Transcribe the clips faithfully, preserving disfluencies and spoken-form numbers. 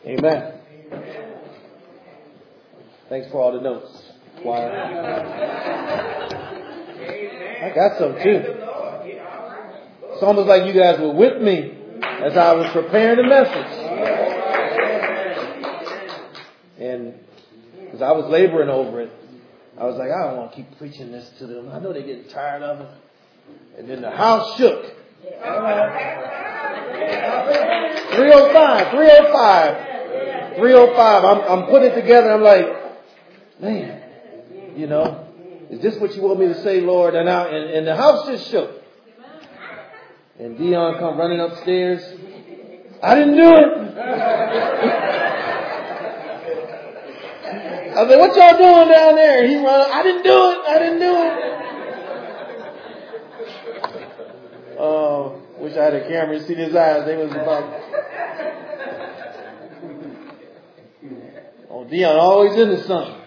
Amen. Thanks for all the notes, choir. I got some too. It's almost like you guys were with me as I was preparing the message. And as I was laboring over it, I was like, I don't want to keep preaching this to them. I know they're getting tired of it. And then the house shook. three oh five, three oh five, three oh five. I'm, I'm putting it together. I'm like, man, you know, is this what you want me to say, Lord? And, I, and, and the house just shook. And Dion come running upstairs. I didn't do it. I was like, what y'all doing down there? And he run, I didn't do it. I didn't do it. Oh, uh, wish I had a camera to see his eyes. They was about. Oh, Dion always into something.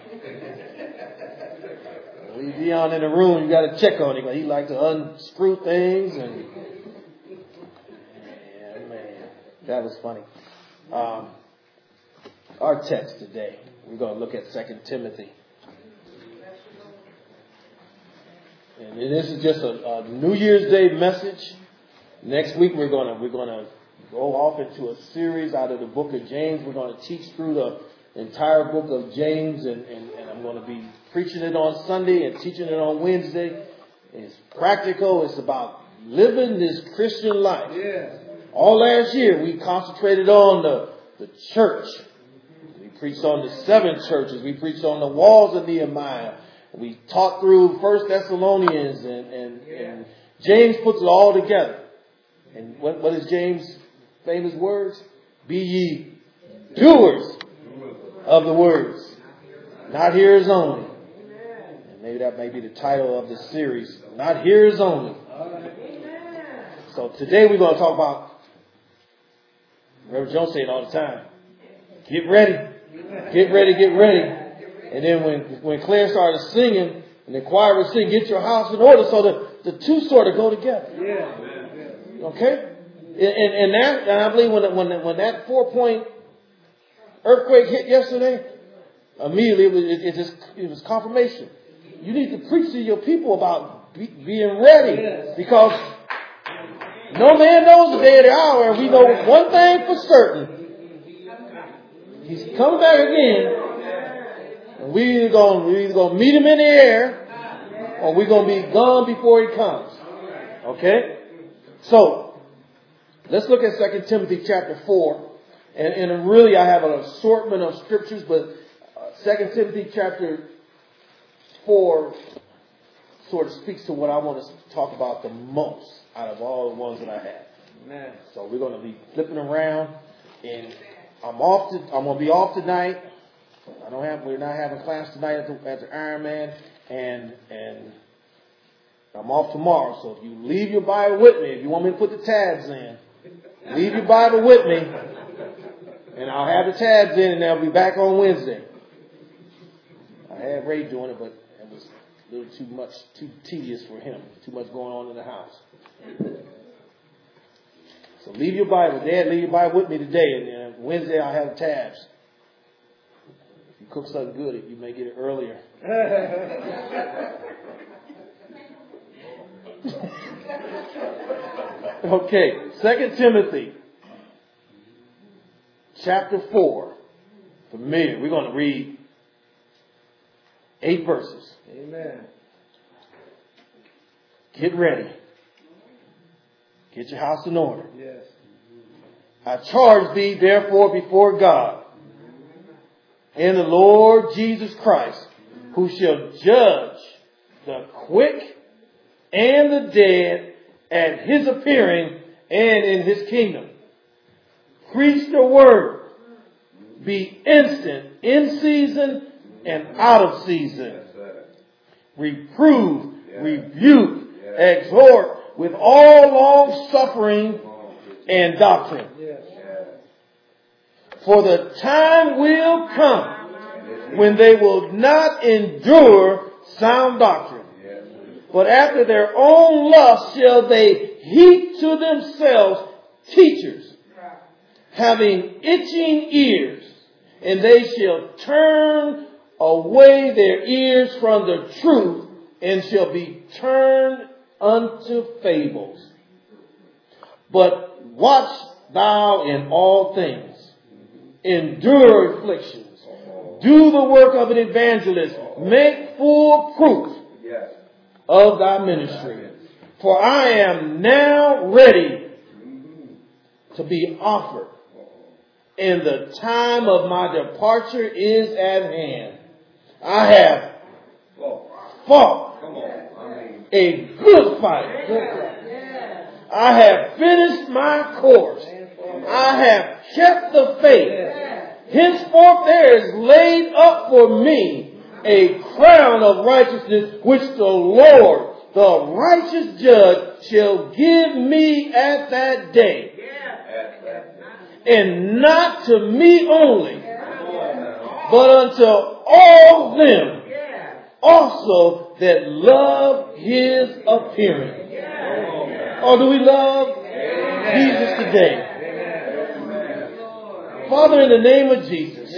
Leave Dion in the room. You got to check on him. He likes to unscrew things and. Man, man, that was funny. Um, our text today. We're going to look at Second Timothy. And this is just a, a New Year's Day message. Next week we're going to we're going to go off into a series out of the book of James. We're going to teach through the entire book of James, and, and, and I'm going to be preaching it on Sunday and teaching it on Wednesday. It's practical. It's about living this Christian life. Yeah. All last year we concentrated on the, the church. We preached on the seven churches. We preached on the walls of Nehemiah. We taught through First Thessalonians, and, and, and James puts it all together. And what, what is James' famous words? Be ye doers of the words, not hearers only. And maybe that may be the title of this series, not hearers only. So today we're going to talk about, Reverend Jones said all the time, get ready. Get ready, get ready. And then when, when Claire started singing, and the choir was singing, get your house in order, so the, the two sort of go together. Yeah. Okay? And, and, and that, and I believe when, when, when that four-point earthquake hit yesterday, immediately it was, it, it just, it was confirmation. You need to preach to your people about be, being ready, because no man knows the day or the hour, and we know one thing for certain. He's coming back again, and we either going we either going to meet him in the air, or we're going to be gone before he comes. Okay, so let's look at Second Timothy chapter four, and, and really I have an assortment of scriptures, but uh, Second Timothy chapter four sort of speaks to what I want to talk about the most out of all the ones that I have. Amen. So we're going to be flipping around, and I'm off. To, I'm going to be off tonight. I don't have. We're not having class tonight at the, at the Ironman, and and I'm off tomorrow. So if you leave your Bible with me, if you want me to put the tabs in, leave your Bible with me, and I'll have the tabs in, and they'll be back on Wednesday. I had Ray doing it, but it was a little too much, too tedious for him. Too much going on in the house. So leave your Bible. Dad, leave your Bible with me today. And uh, Wednesday I'll have tabs. If you cook something good, you may get it earlier. Okay. Second Timothy chapter four. Familiar. We're going to read eight verses. Amen. Get ready. Get your house in order. Yes. I charge thee therefore before God and the Lord Jesus Christ, who shall judge the quick and the dead at his appearing and in his kingdom. Preach the word. Be instant in season and out of season. Reprove, rebuke, exhort with all long suffering and doctrine. For the time will come when they will not endure sound doctrine, but after their own lust shall they heap to themselves teachers, having itching ears, and they shall turn away their ears from the truth, and shall be turned unto fables. But watch thou in all things, endure afflictions, do the work of an evangelist, make full proof of thy ministry. For I am now ready to be offered, and the time of my departure is at hand. I have fought a good fight. I have finished my course. I have kept the faith. Henceforth there is laid up for me a crown of righteousness, which the Lord, the righteous judge, shall give me at that day. And not to me only, but unto all them also that love his appearing. Or do we love Jesus today? Father, in the name of Jesus,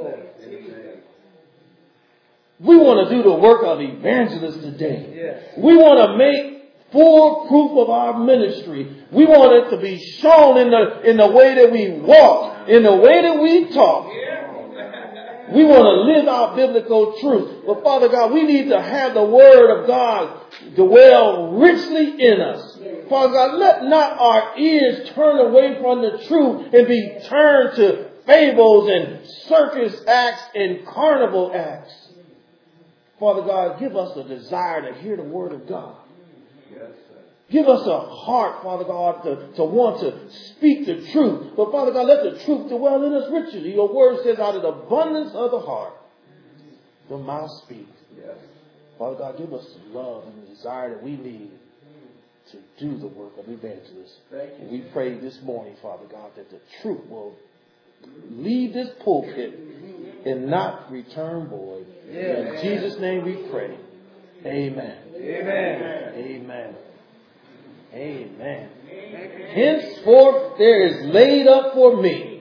we want to do the work of evangelists today. We want to make full proof of our ministry. We want it to be shown in the, in the way that we walk, in the way that we talk. We want to live out biblical truth. But Father God, we need to have the Word of God dwell richly in us. Father God, let not our ears turn away from the truth and be turned to fables and circus acts and carnival acts. Father God, give us a desire to hear the Word of God. Give us a heart, Father God, to, to want to speak the truth. But Father God, let the truth dwell in us richly. Your Word says, out of the abundance of the heart, the mouth speaks. Yes. Father God, give us the love and the desire that we need to do the work of evangelists. And we pray this morning, Father God, that the truth will leave this pulpit and not return void. Yes. In Jesus' name we pray. Amen. Amen. Amen. Amen. Henceforth there is laid up for me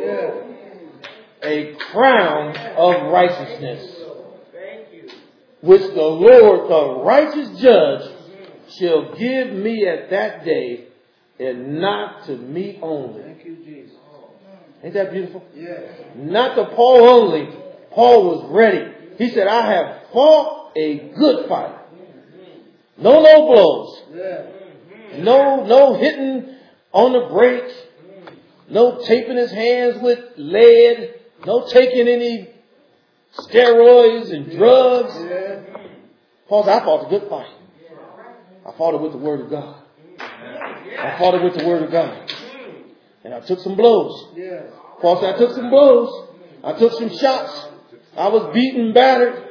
a crown of righteousness, which the Lord, the righteous judge, shall give me at that day, and not to me only. Thank you, Jesus. Ain't that beautiful? Yes. Not to Paul only. Paul was ready. He said, I have fought a good fight. No low blows. Yeah. No, no hitting on the brakes. No taping his hands with lead. No taking any steroids and drugs. Yeah. Paul said, I fought a good fight. I fought it with the Word of God. I fought it with the Word of God. And I took some blows. Paul said, I took some blows. I took some shots. I was beaten, battered.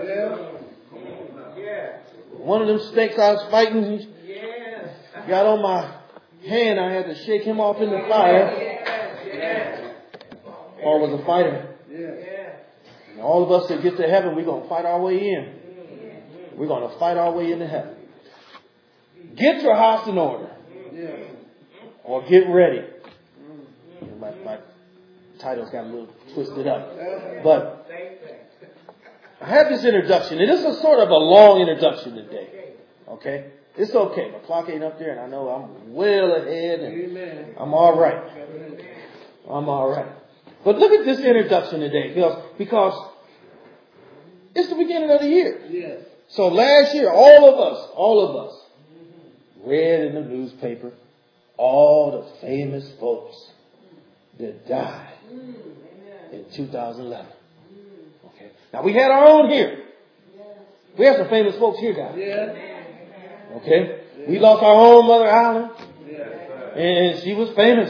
One of them snakes I was fighting got on my hand. I had to shake him off in the fire. Paul was a fighter. And all of us that get to heaven, we're going to fight our way in. We're going to fight our way into heaven. Get your house in order. Or get ready. My, my titles got a little twisted up. But I have this introduction. And this is sort of a long introduction today. Okay? It's okay. My clock ain't up there, and I know I'm well ahead, and I'm all right. I'm all right. But look at this introduction today, because, because it's the beginning of the year. Yes. So last year, all of us, all of us, read in the newspaper all the famous folks that died in two thousand eleven. Okay. Now we had our own here. We have some famous folks here, guys. Yeah. Okay, we lost our own Mother Allen, and she was famous.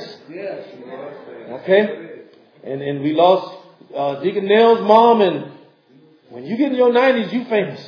Okay, and and we lost uh, Deacon Nell's mom, and when you get in your nineties, you famous.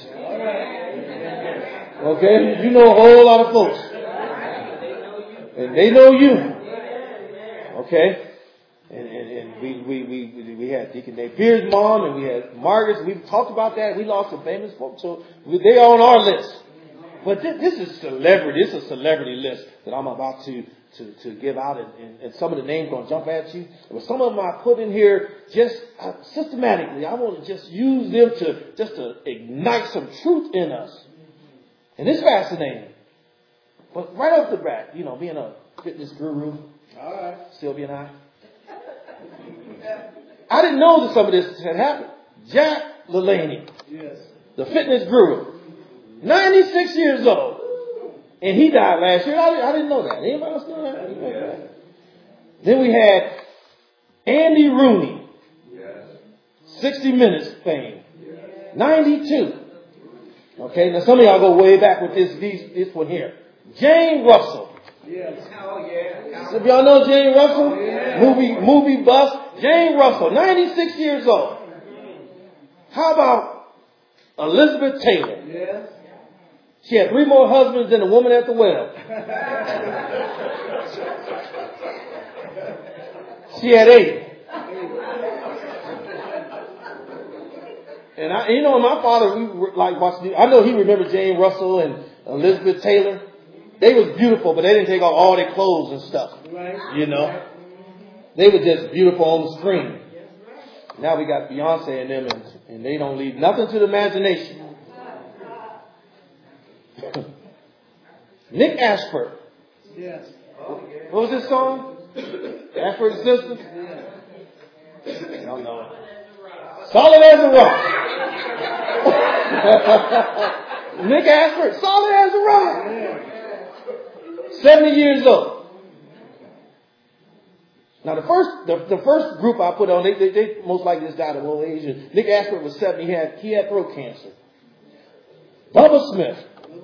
Okay, you know a whole lot of folks, and they know you. Okay, and and, and we, we we we had Deacon Napier's mom, and we had Margaret's. We talked about that. We lost some famous folks, so they are on our list. But this, this is celebrity. This is a celebrity list that I'm about to to, to give out, and, and, and some of the names going to jump at you. But some of them I put in here just uh, systematically. I want to just use them to just to ignite some truth in us. And it's fascinating. But right off the bat, you know, being a fitness guru, all right, Sylvia and I, I didn't know that some of this had happened. Jack LaLaney, yes, the fitness guru, ninety-six years old. And he died last year. I didn't, I didn't know that. Anybody else know that? Yeah. Then we had Andy Rooney, yes, sixty minutes fame, yes, ninety-two. Okay, now some of y'all go way back with this these, this one here. Jane Russell. Yes. Oh, yeah. So if y'all know Jane Russell, yeah, movie movie buff. Jane Russell, ninety-six years old. How about Elizabeth Taylor? Yes. She had three more husbands than the woman at the well. She had eight. And I, you know, my father, we were like watching. I know he remembered Jane Russell and Elizabeth Taylor. They was beautiful, but they didn't take off all their clothes and stuff. You know, they were just beautiful on the screen. Now we got Beyonce and them, and, and they don't leave nothing to the imagination. Nick Ashford. Yes. What was this song? Ashford and Sisters? I don't know. Solid as a rock. Nick Ashford, solid as a rock. seventy years old. Now the first the, the first group I put on, they, they, they most likely just died of old age. Nick Ashford was seventy. He had he had throat cancer. Bubba Smith.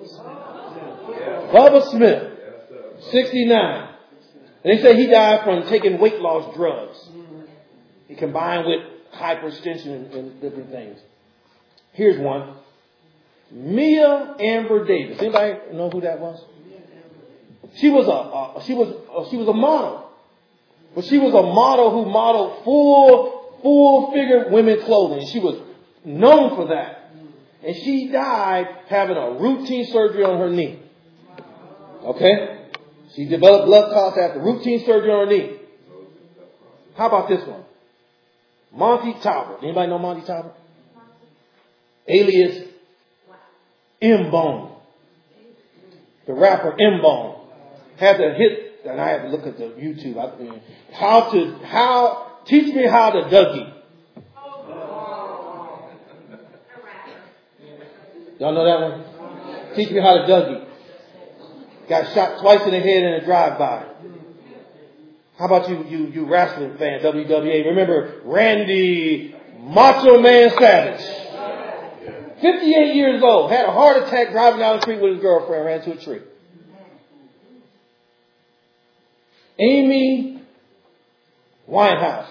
Bubba Smith, sixty-nine. And they say he died from taking weight loss drugs. He combined with hypertension and, and different things. Here's one. Mia Amber Davis. Anybody know who that was? She was a, a she was a, she was a model, but she was a model who modeled full full figure women clothing. She was known for that, and she died having a routine surgery on her knee. Okay, she developed blood clots after routine surgery on her knee. How about this one? Monty Talbot. Anybody know Monty Talbot? Alias M-Bone. The rapper M-Bone had to hit, and I had to look at the YouTube. I mean, how to, how, teach me how to Dougie. Y'all know that one? Teach me how to Dougie. Got shot twice in the head in a drive-by. How about you, you, you wrestling fan, W W A? Remember Randy Macho Man Savage? fifty-eight years old, had a heart attack driving down the street with his girlfriend, ran into a tree. Amy Winehouse,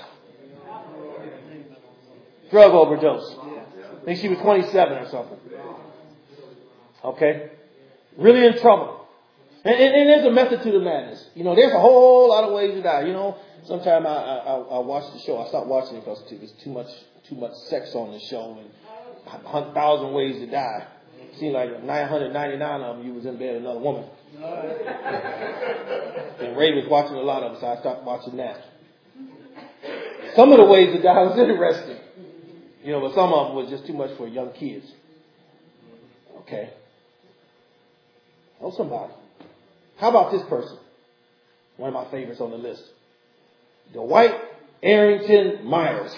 drug overdose. I think she was twenty-seven or something. Okay, really in trouble. And, and, and there's a method to the madness. You know, there's a whole lot of ways to die. You know, sometimes I, I, I watch the show. I stopped watching it because there's too much too much sex on the show and one thousand ways to die. It seemed like nine hundred ninety-nine of them you was in bed with another woman. And Ray was watching a lot of them, so I stopped watching that. Some of the ways to die was interesting. You know, but some of them was just too much for young kids. Okay. Know somebody. How about this person? One of my favorites on the list. Dwight Arrington Myers.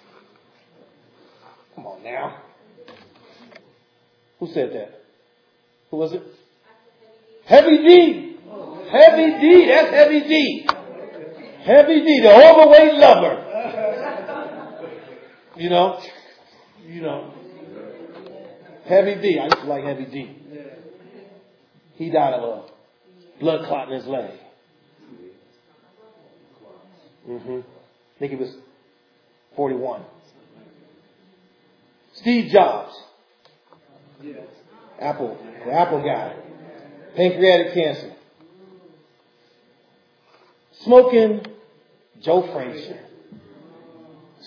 Come on now. Who said that? Who was it? Heavy D. Heavy D. That's Heavy D. Heavy D, the overweight lover. You know? You know. Heavy D. I used to like Heavy D. He died of a blood clot in his leg. Mm-hmm. I think he was forty-one. Steve Jobs. Apple. The Apple guy. Pancreatic cancer. Smoking Joe Frazier.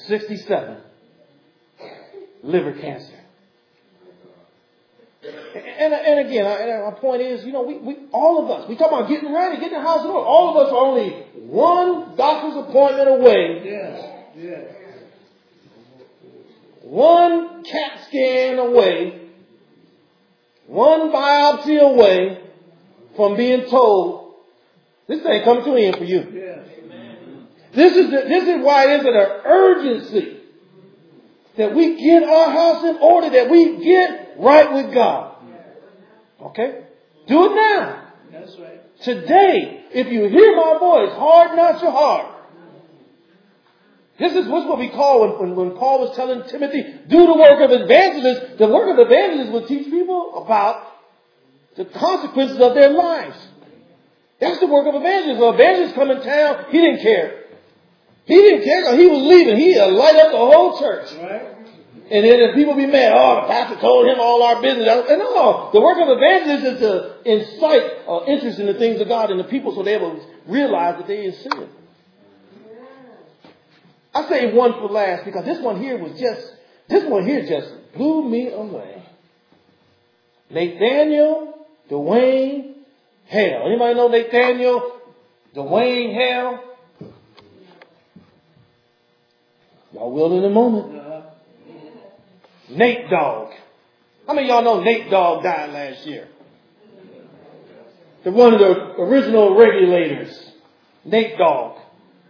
sixty-seven. Liver cancer. and, and again, I, and my point is, you know, we, we all of us, we talk about getting ready, getting the house in order. All of us are only one doctor's appointment away. Yes. Yes. One CAT scan away. One biopsy away from being told, this thing coming to an end for you. Yes. This is the, this is why it is an urgency that we get our house in order, that we get right with God. Okay? Do it now. That's right. Today, if you hear my voice, harden not your heart. This is what we call, when, when Paul was telling Timothy, do the work of evangelist. The work of evangelist will teach people about the consequences of their lives. That's the work of evangelist. When evangelist come in town, he didn't care. He didn't care because he was leaving. He had light up the whole church. Right. And then if people be mad, oh, the pastor told him all our business. And no, the work of evangelist is to incite uh, interest in the things of God and the people so they will realize that they're in sin. I say one for last because this one here was just, this one here just blew me away. Nathaniel Dwayne Hale. Anybody know Nathaniel Dwayne Hale? Y'all will in a moment. Uh-huh. Nate Dogg. How many of y'all know Nate Dogg died last year? The one of the original regulators. Nate Dogg.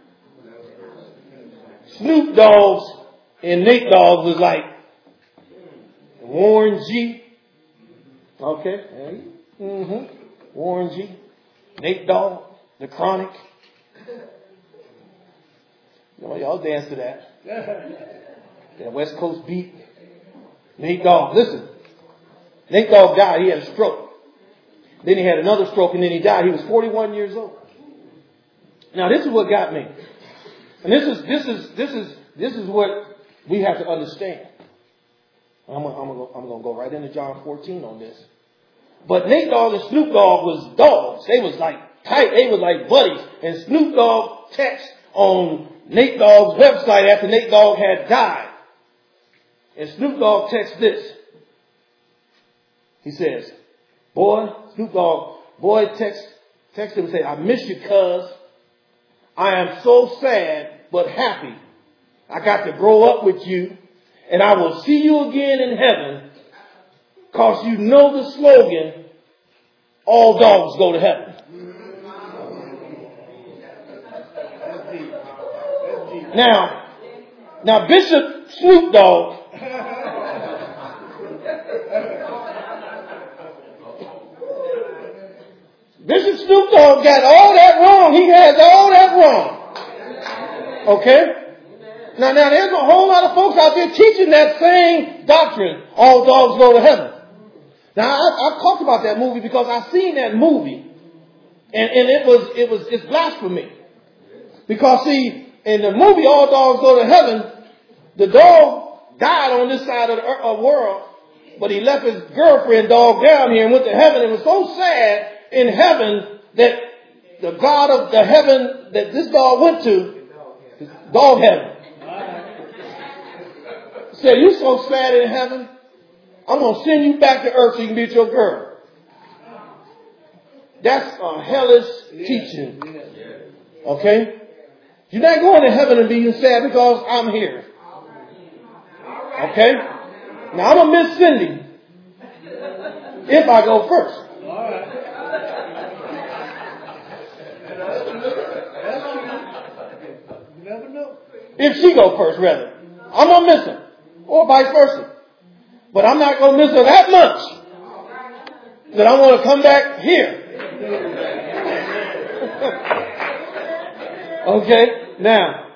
Snoop Dogg's and Nate Dogg was like Warren G. Okay. Mm-hmm. Warren G. Nate Dogg. The Chronic. Y'all dance to that. That West Coast beat. Nate Dogg. Listen. Nate Dogg died. He had a stroke. Then he had another stroke and then he died. He was forty-one years old. Now this is what got me. And this is this is this is this is what we have to understand. I'm gonna, I'm gonna, I'm gonna go right into John fourteen on this. But Nate Dogg and Snoop Dogg was dogs. They was like tight. They was like buddies. And Snoop Dogg text on Nate Dogg's website after Nate Dogg had died. And Snoop Dogg texts this. He says, "Boy, Snoop Dogg, boy, text text him and say, I miss you, cuz. I am so sad but happy. I got to grow up with you, and I will see you again in heaven, because you know the slogan, all dogs go to heaven." Now, now Bishop Snoop Dogg Bishop Snoop Dogg got all that wrong. He has all that wrong. Okay? Now, now there's a whole lot of folks out there teaching that same doctrine. All dogs go to heaven. Now, I, I've talked about that movie because I've seen that movie. And, and it was, it was, it's blasphemy. Because see, in the movie All Dogs Go to Heaven, the dog died on this side of the earth, world, but he left his girlfriend dog down here and went to heaven. It was so sad in heaven that the God of the heaven that this dog went to, dog heaven, said, "You so sad in heaven, I'm going to send you back to earth so you can be with your girl." That's a hellish teaching. Okay? You're not going to heaven and being sad because I'm here. Okay? Now I'm going to miss Cindy if I go first. If she go first, rather. I'm going to miss her. Or vice versa. But I'm not going to miss her that much that I want to come back here. Okay? Now,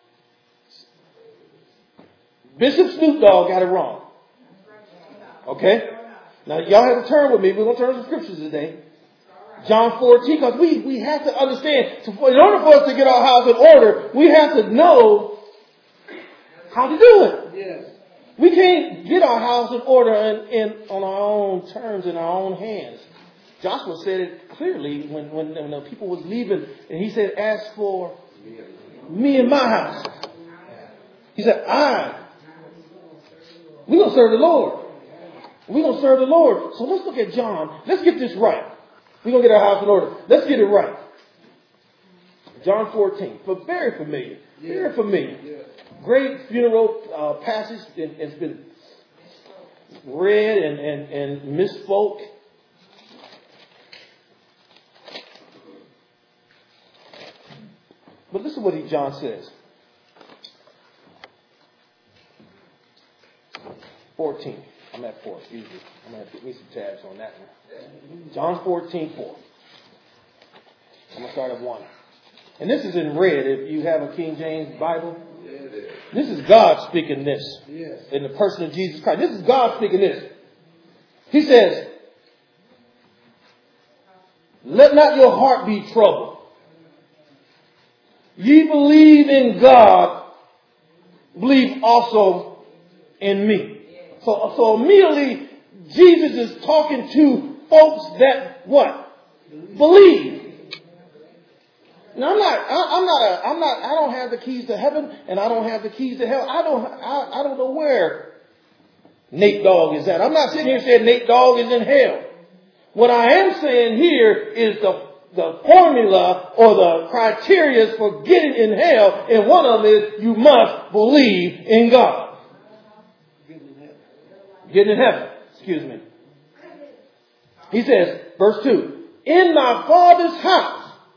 Bishop Snoop Dogg got it wrong. Okay? Now, y'all have to turn with me. We're going to turn to scriptures today. John fourteen, because we, we have to understand, in order for us to get our house in order, we have to know how to do it. Yes. We can't get our house in order in, in, on our own terms, in our own hands. Joshua said it clearly when, when, when the people was leaving, and he said, "As for me and my house," he said, "I, we're going to serve the Lord." We're going to serve the Lord. So let's look at John. Let's get this right. We're going to get our house in order. Let's get it right. John fourteen. But very familiar. Yeah. Very familiar. Yeah. Great funeral uh, passage. It, it's been read and, and, and misspoke. But listen to what he, John says. fourteen. I'm at four, excuse me. I'm going to have to get me some tabs on that one. John fourteen, four. I'm going to start at one. And this is in red if you have a King James Bible. This is God speaking this. In the person of Jesus Christ. This is God speaking this. He says, let not your heart be troubled. Ye believe in God, believe also in me. So, so immediately, Jesus is talking to folks that what? Believe. Now I'm not, I, I'm not, a, I'm not, I don't have the keys to heaven and I don't have the keys to hell. I don't, I, I don't know where Nate Dogg is at. I'm not sitting here saying Nate Dogg is in hell. What I am saying here is the, the formula or the criteria for getting in hell. And one of them is you must believe in God. Getting in heaven. Excuse me. He says, verse two, in my Father's house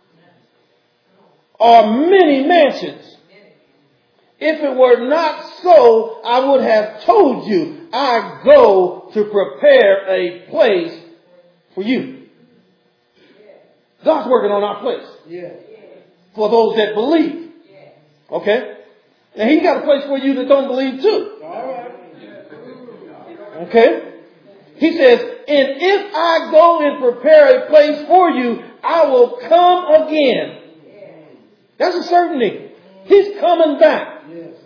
are many mansions. If it were not so, I would have told you, I go to prepare a place for you. God's working on our place. For those that believe. Okay? Now He's got a place for you that don't believe too. Okay? He says, and if I go and prepare a place for you, I will come again. That's a certainty. He's coming back.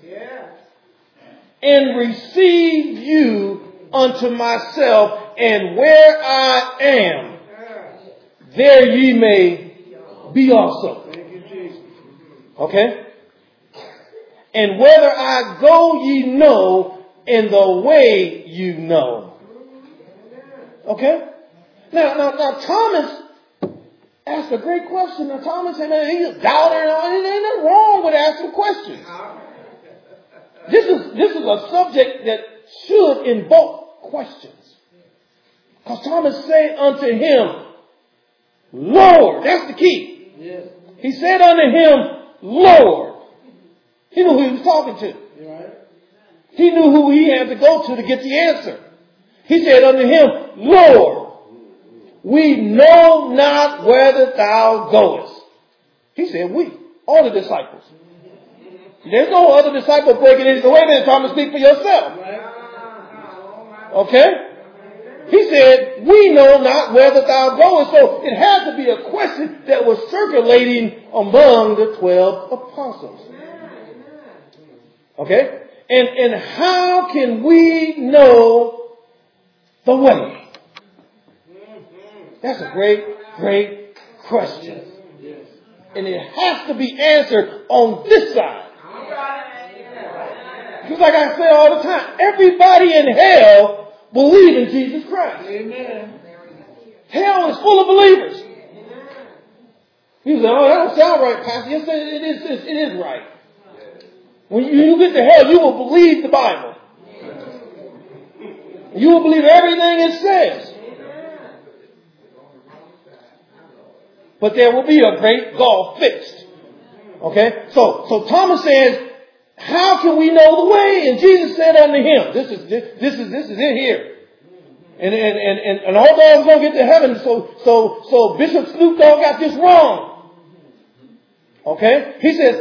And receive you unto myself, and where I am, there ye may be also. Okay? And whether I go ye know, in the way you know. Okay? Now, now, now Thomas asked a great question. Now, Thomas, I mean, he's a doubter. And there ain't nothing wrong with asking questions. This is, this is a subject that should invoke questions. Because Thomas said unto him, Lord. That's the key. Yes. He said unto him, Lord. He knew who he was talking to. Right. He knew who he had to go to to get the answer. He said unto him, Lord, we know not whither thou goest. He said, we, all the disciples. There's no other disciple breaking in. So wait a minute, Thomas, speak for yourself. Okay? He said, we know not whither thou goest. So it had to be a question that was circulating among the twelve apostles. Okay? And, and how can we know the way? That's a great, great question. And it has to be answered on this side. Just like I say all the time, everybody in hell believes in Jesus Christ. Amen. Hell is full of believers. You say, oh, that don't sound right, Pastor. Yes, it is, it is right. When you get to hell, you will believe the Bible. You will believe everything it says. But there will be a great gulf fixed. Okay? So, so Thomas says, how can we know the way? And Jesus said unto him, this is, this, this is, this is it here. And, and, and, and, and all dogs going to get to heaven. So, so, so Bishop Snoop Dogg got this wrong. Okay? He says,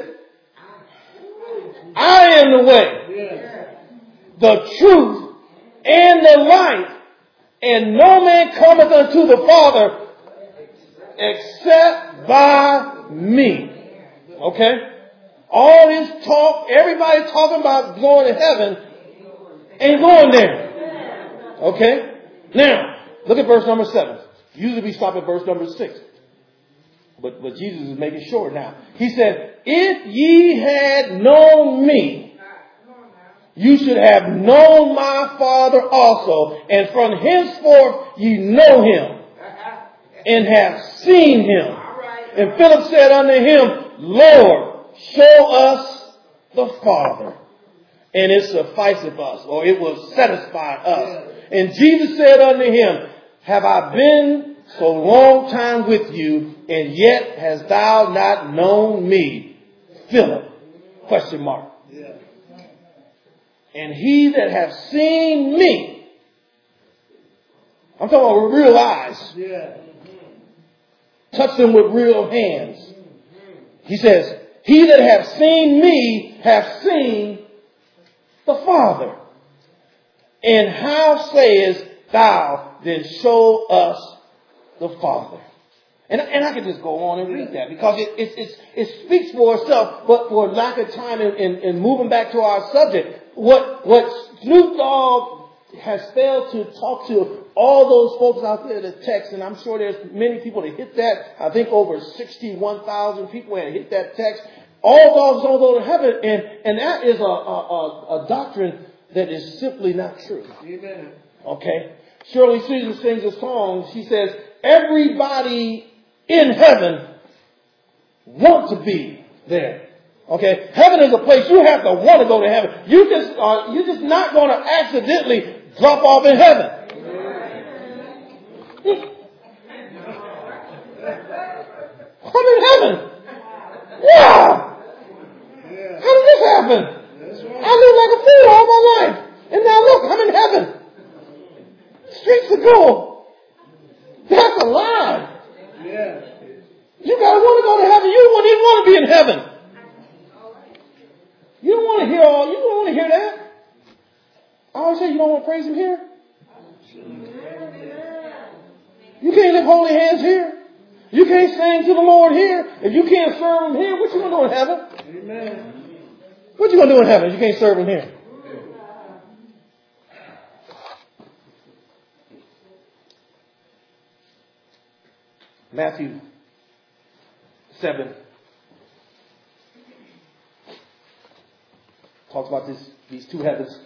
I am the way, the truth, and the life, and no man cometh unto the Father except by me. Okay? All this talk, everybody talking about going to heaven, ain't going there. Okay? Now, look at verse number seven. Usually we stop at verse number six. But, but Jesus is making sure now. He said, if ye had known me, you should have known my Father also, and from henceforth ye know him, and have seen him. And Philip said unto him, Lord, show us the Father, and it sufficeth us, or it will satisfy us. And Jesus said unto him, have I been so long time with you, and yet hast thou not known me, Philip? Question mark. Yeah. And he that hath seen me, I'm talking about with real eyes. Yeah. Touch them with real hands. He says, he that hath seen me hath seen the Father. And how sayest thou, then show us the Father? And, and I could just go on and read that because it, it, it, it speaks for itself. But for lack of time in, in, in moving back to our subject, what, what Snoop Dogg has failed to talk to all those folks out there that text, and I'm sure there's many people that hit that. I think over sixty-one thousand people had hit that text. All dogs don't go to heaven. And, and that is a, a, a, a doctrine that is simply not true. Amen. Okay? Shirley Caesar sings a song. She says, everybody in heaven want to be there. Okay? Heaven is a place you have to want to go to heaven. You just uh, you're just not going to accidentally drop off in heaven. I'm in heaven. Wow! How did this happen? I lived like a fool all my life. And now look, I'm in heaven. Streets of gold. That's a lie. Yeah. You gotta want to go to heaven. You don't even want to be in heaven. You don't want to hear all. You don't want to hear that. I always say you don't want to praise him here. You can't lift holy hands here. You can't sing to the Lord here. If you can't serve him here, what you gonna do in heaven? Amen. What you gonna do in heaven if you can't serve him here? Matthew seven talks about this, these two heavens,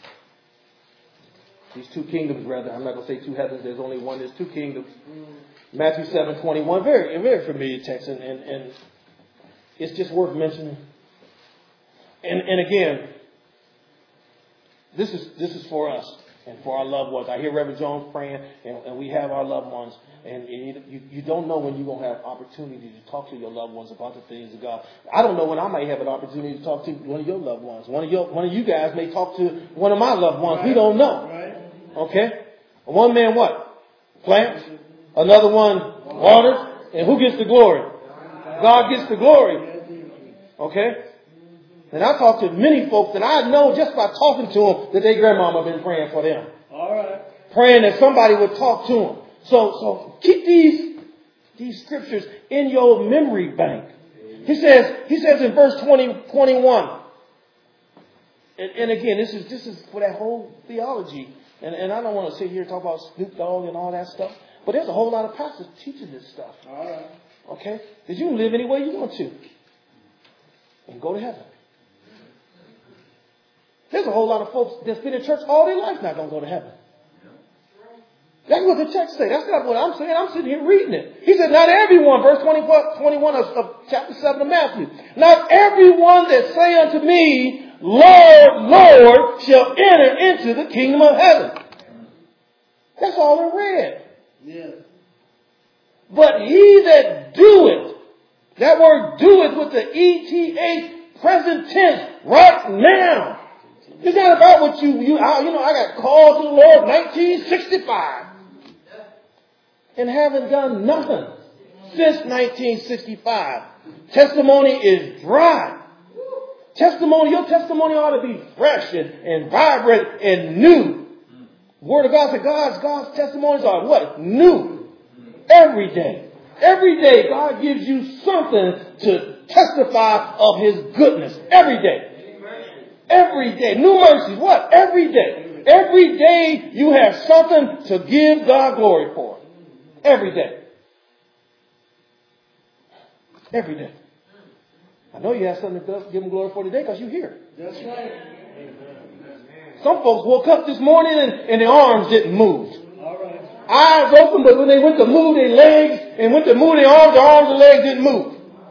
these two kingdoms rather. I'm not going to say two heavens. There's only one. There's two kingdoms. Matthew seven twenty-one, very, very familiar text, and, and, and it's just worth mentioning. And, and again, this is this is for us and for our loved ones. I hear Reverend Jones praying, and, and we have our loved ones, and you, you, you don't know when you're going to have opportunity to talk to your loved ones about the things of God. I don't know when I might have an opportunity to talk to one of your loved ones. One of your one of you guys may talk to one of my loved ones. Right. We don't know. Right. Okay? One man what? Plants. Another one waters. And who gets the glory? God gets the glory. Okay? And I talk to many folks that I know just by talking to them that their grandmama been praying for them. All right. Praying that somebody would talk to them. So, so keep these, these scriptures in your memory bank. He says, he says in verse twenty, twenty-one, and, and again, this is, this is for that whole theology. And, and I don't want to sit here and talk about Snoop Dogg and all that stuff. But there's a whole lot of pastors teaching this stuff. All right. Okay? Because you can live any way you want to. And go to heaven. There's a whole lot of folks that's been in church all their life not going to go to heaven. That's what the text says. That's not what I'm saying. I'm sitting here reading it. He said, not everyone, verse twenty-one of, of chapter seven of Matthew, not everyone that say unto me, Lord, Lord, shall enter into the kingdom of heaven. That's all I read. Yeah. But he that doeth, that word doeth with the E T H present tense, right now. It's not about what you, you, I, you know, I got called to the Lord nineteen sixty-five. And haven't done nothing since nineteen sixty-five. Testimony is dry. Testimony, your testimony ought to be fresh and, and vibrant and new. Word of God said God's, God's testimonies are what? New. Every day. Every day God gives you something to testify of his goodness. Every day. Every day. New mercies. What? Every day. Every day you have something to give God glory for. Every day. Every day. I know you have something to give him glory for today because you're here. That's right. Some folks woke up this morning and, and their arms didn't move. All right. Eyes open, but when they went to move their legs and went to move their arms, their arms and legs didn't move.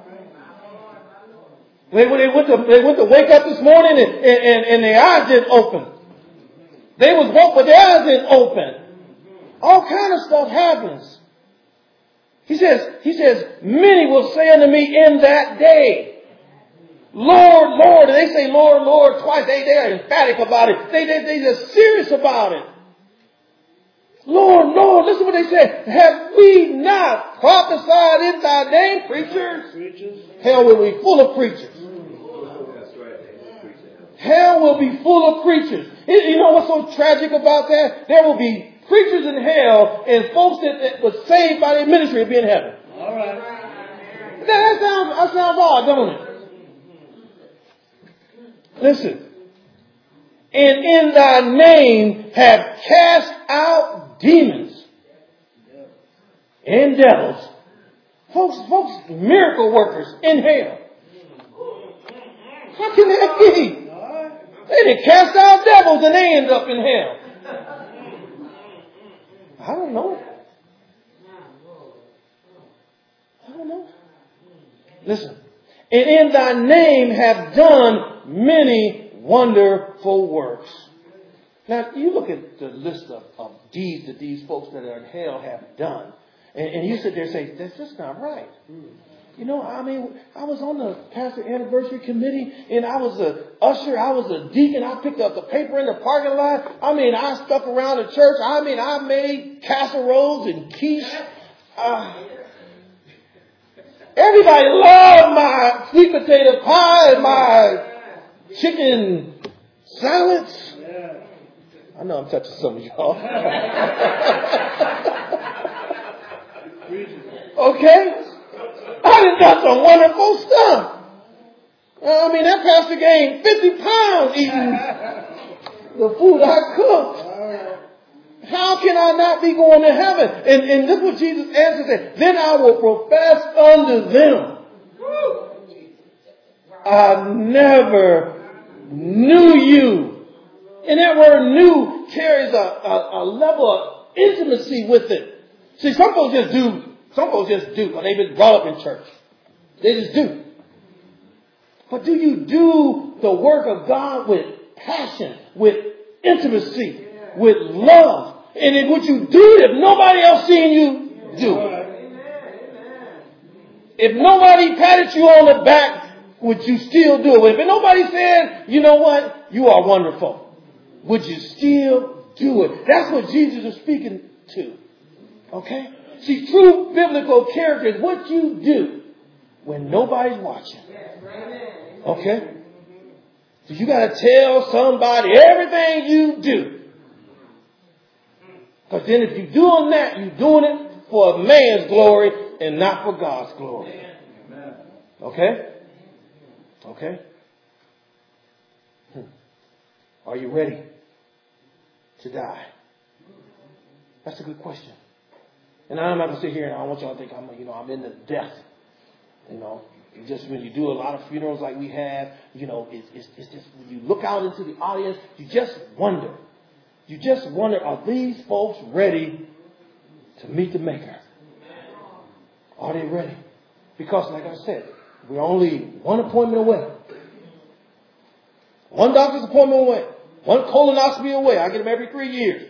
When they went to, they went to wake up this morning and, and, and their eyes didn't open. They was woke, but their eyes didn't open. All kind of stuff happens. He says, he says, many will say unto me in that day, Lord, Lord. And they say Lord, Lord twice. They, they are emphatic about it. They, they, they just serious about it. Lord, Lord, listen what they say. Have we not prophesied in thy name, preachers? Preachers. Hell will be full of preachers. Hell will be full of preachers. You know what's so tragic about that? There will be preachers in hell and folks that, that were saved by their ministry will be in heaven. All right. That, that sounds, that sounds odd, don't it? Listen. And in thy name have cast out demons and devils. Folks, folks, miracle workers in hell. How can that be? They didn't cast out devils and they end up in hell. I don't know. I don't know. Listen. And in thy name have done many wonderful works. Now, you look at the list of, of deeds that these folks that are in hell have done. And, and you sit there and say, that's just not right. You know, I mean, I was on the pastor anniversary committee and I was a usher. I was a deacon. I picked up the paper in the parking lot. I mean, I stuck around the church. I mean, I made casseroles and quiche. Uh, everybody loved my sweet potato pie and my chicken salads. I know I'm touching some of y'all. Okay? I done done some wonderful stuff. I mean, that pastor gained fifty pounds eating the food I cooked. How can I not be going to heaven? And, and look what Jesus answered. Then I will profess unto them, I never knew you. And that word knew carries a, a, a level of intimacy with it. See, some folks just do. Some folks just do because they've been brought up in church. They just do. But do you do the work of God with passion, with intimacy, with love? And then would you do it if nobody else seen you do it? If nobody patted you on the back, would you still do it? If nobody said, you know what, you are wonderful, would you still do it? That's what Jesus is speaking to. Okay? See, true biblical character is what you do when nobody's watching. Okay? So you got to tell somebody everything you do. Because then if you're doing that, you're doing it for a man's glory and not for God's glory. Okay? Okay? Hmm. Are you ready to die? That's a good question. And I'm not going to sit here and I don't want y'all to think I'm, you know, I'm into death. You know, just when you do a lot of funerals like we have, you know, it's, it's, it's just when you look out into the audience, you just wonder. You just wonder, are these folks ready to meet the Maker? Are they ready? Because, like I said, we're only one appointment away. One doctor's appointment away. One colonoscopy away. I get them every three years.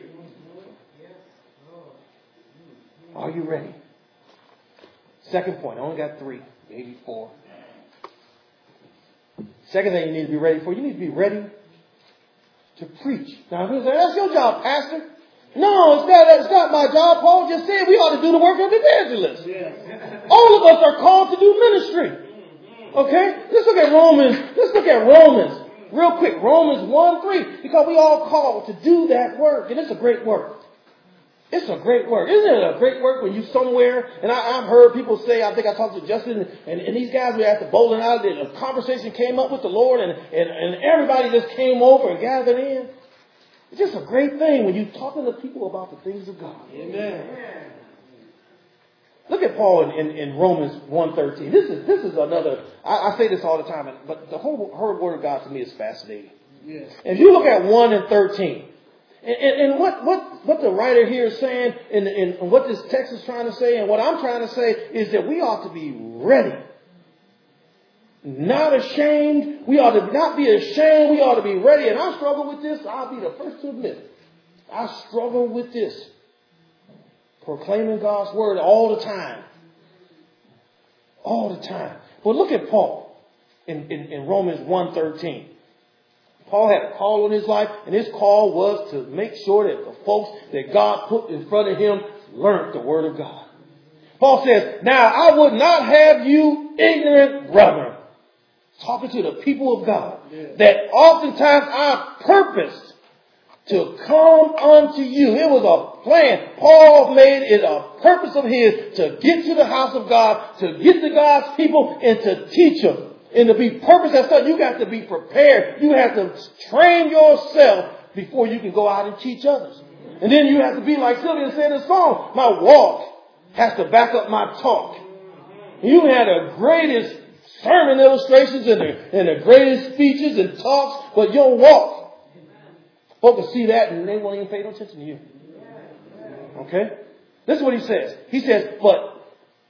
Are you ready? Second point. I only got three, maybe four. Second thing you need to be ready for, you need to be ready to preach. Now, who's say, that's your job, Pastor. No, it's not, it's not my job. Paul just said we ought to do the work of the evangelist. Yeah. All of us are called to do ministry. Okay? Let's look at Romans. Let's look at Romans. Real quick. Romans one three. Because we all called to do that work. And it's a great work. It's a great work. Isn't it a great work when you somewhere, and I, I've heard people say, I think I talked to Justin, and, and these guys were at the bowling alley, and a conversation came up with the Lord, and, and, and everybody just came over and gathered in. It's just a great thing when you're talking to people about the things of God. Amen. Look at Paul in, in, in Romans one thirteen. This is this is another, I, I say this all the time, but the whole, whole word of God to me is fascinating. Yes. If you look at one and thirteen, and, and, and what, what, what the writer here is saying, and, and what this text is trying to say, and what I'm trying to say, is that we ought to be ready. Not ashamed. We ought to not be ashamed. We ought to be ready. And I struggle with this. I'll be the first to admit. I struggle with this. Proclaiming God's word all the time. All the time. But look at Paul in, in, in Romans one thirteen. Paul had a call on his life, and his call was to make sure that the folks that God put in front of him learned the word of God. Paul says, now I would not have you ignorant, brethren. Talking to the people of God, that oftentimes I purposed to come unto you. It was a plan. Paul made it a purpose of his to get to the house of God, to get to God's people, and to teach them. And to be purpose and stuff, you got to be prepared. You have to train yourself before you can go out and teach others. And then you have to be like Sylvia said in the song, my walk has to back up my talk. You had the greatest sermon illustrations and the, and the greatest speeches and talks, but your walk, folks will see that and they won't even pay no attention to you. Okay? This is what he says. He says, but,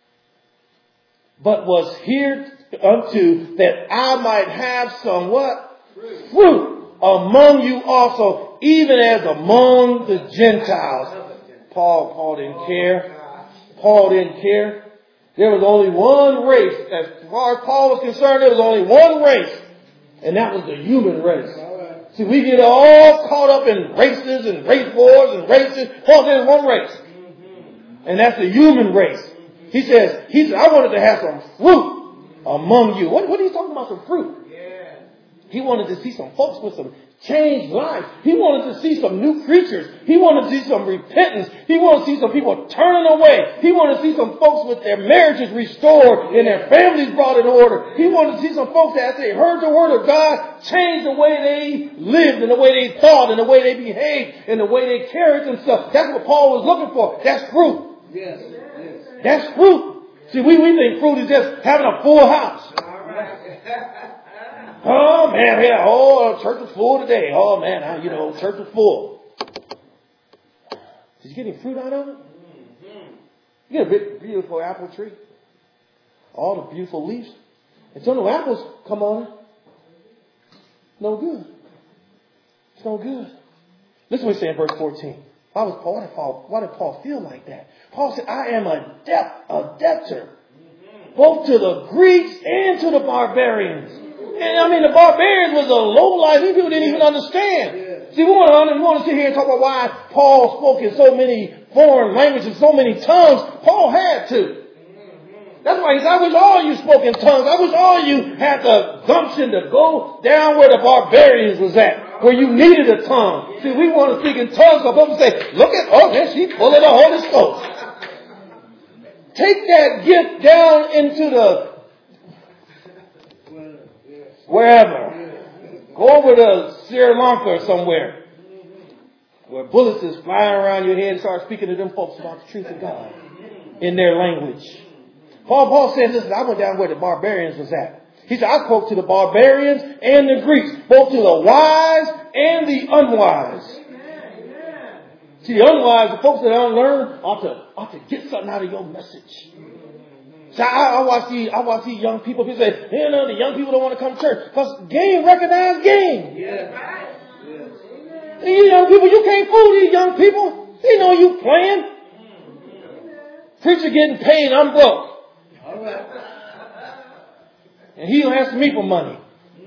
but was here unto that I might have some what? Fruit among you also, even as among the Gentiles. Paul, Paul didn't care. Paul didn't care. There was only one race. As far as Paul was concerned, there was only one race. And that was the human race. See, we get all caught up in races and race wars and races. Paul said there's one race. And that's the human race. He says, he said, I wanted to have some fruit among you. What, what are you talking about, some fruit? He wanted to see some folks with some changed lives. He wanted to see some new creatures. He wanted to see some repentance. He wanted to see some people turning away. He wanted to see some folks with their marriages restored and their families brought in order. He wanted to see some folks that, as they heard the word of God, changed the way they lived and the way they thought and the way they behaved and the way they carried themselves. That's what Paul was looking for. That's fruit. Yes. Yes. That's fruit. See, we, we think fruit is just having a full house. Oh, man, yeah, oh, church was full today. Oh, man, I, you know, church was full. Did you get any fruit out of it? You get a big, beautiful apple tree. All the beautiful leaves. Until no apples come on it. No good. It's no good. Listen to what he said in verse fourteen. Why, was Paul, why, did Paul, why did Paul feel like that? Paul said, I am a, debt, a debtor, both to the Greeks and to the barbarians. And I mean, the barbarians was a low life. These people didn't even understand. Yeah. See, we want to we want to sit here and talk about why Paul spoke in so many foreign languages, so many tongues. Paul had to. That's why he said, I wish all you spoke in tongues. I wish all you had the gumption to go down where the barbarians was at, where you needed a tongue. See, we want to speak in tongues, so people say, look at, oh, there she's full of the Holy Ghost. Take that gift down into the wherever. Go over to Sri Lanka or somewhere where bullets is flying around your head and start speaking to them folks about the truth of God in their language. Paul, Paul says, listen, I went down where the barbarians was at. He said, I spoke to the barbarians and the Greeks, both to the wise and the unwise. See, the unwise, the folks that don't learn, ought to, ought to get something out of your message. So I, I watch these, I watch these young people. People say, you know, the young people don't want to come to church because game recognized game. Yeah. Yes. These young people, you can't fool these young people. They know you playing. Preacher getting paid, I'm broke. All right. And he don't ask me for money.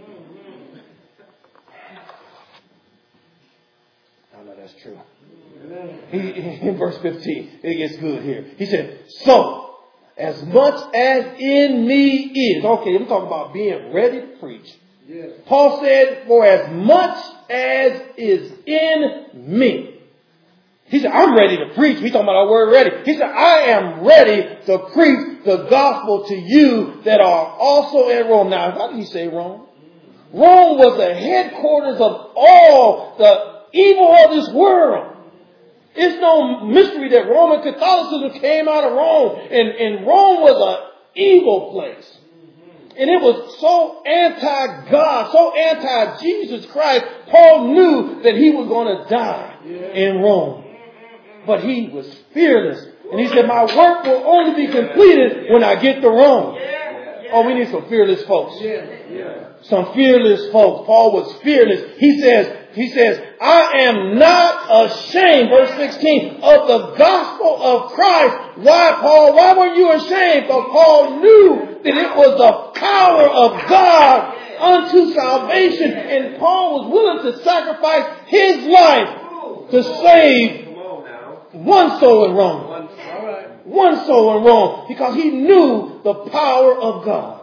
I know that's true. He, in verse fifteen, it gets good here. He said, so, as much as in me is. Okay, I'm talking about being ready to preach. Yes. Paul said, for as much as is in me. He said, I'm ready to preach. He's talking about our word ready. He said, I am ready to preach the gospel to you that are also at Rome. Now, why did he say Rome? Rome was the headquarters of all the evil of this world. It's no mystery that Roman Catholicism came out of Rome. And, and Rome was an evil place. And it was so anti-God, so anti-Jesus Christ, Paul knew that he was going to die in Rome. But he was fearless. And he said, my work will only be completed when I get to Rome. Oh, we need some fearless folks. Some fearless folks. Paul was fearless. He says, he says, I am not ashamed, verse sixteen, of the gospel of Christ. Why, Paul? Why were you ashamed? Because Paul knew that it was the power of God unto salvation. And Paul was willing to sacrifice his life to save one soul in Rome. One soul in Rome. Because he knew the power of God.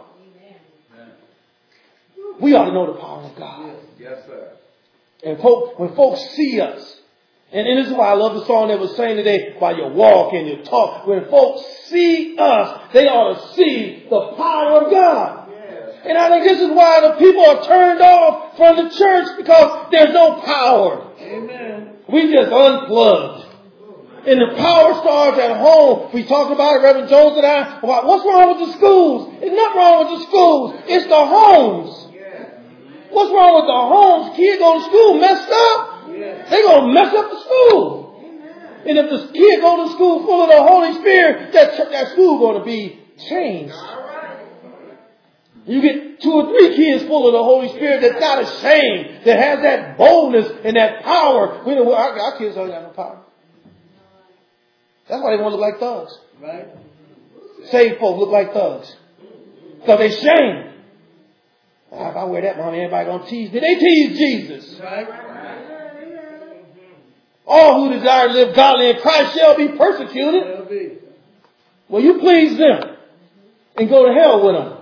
We ought to know the power of God. Yes, sir. And folk, when folks see us, and, and this is why I love the song that was sang today, while you walk and you talk. When folks see us, they ought to see the power of God. Yes. And I think this is why the people are turned off from the church, because there's no power. Amen. We just unplugged. And the power starts at home. We talked about it, Reverend Jones and I, about what's wrong with the schools. There's nothing wrong with the schools. It's the homes. What's wrong with the homes? Kids go to school messed up. They're going to mess up the school. And if the kid go to school full of the Holy Spirit, that, that school going to be changed. You get two or three kids full of the Holy Spirit that's not ashamed, that has that boldness and that power. We know our, our kids don't got no power. That's why they want to look like thugs. Right? Saved folk look like thugs. Because they shame. If I wear that, mommy, everybody gonna tease me. They tease Jesus. Right? All who desire to live godly in Christ shall be persecuted. Be. Well, you please them and go to hell with them.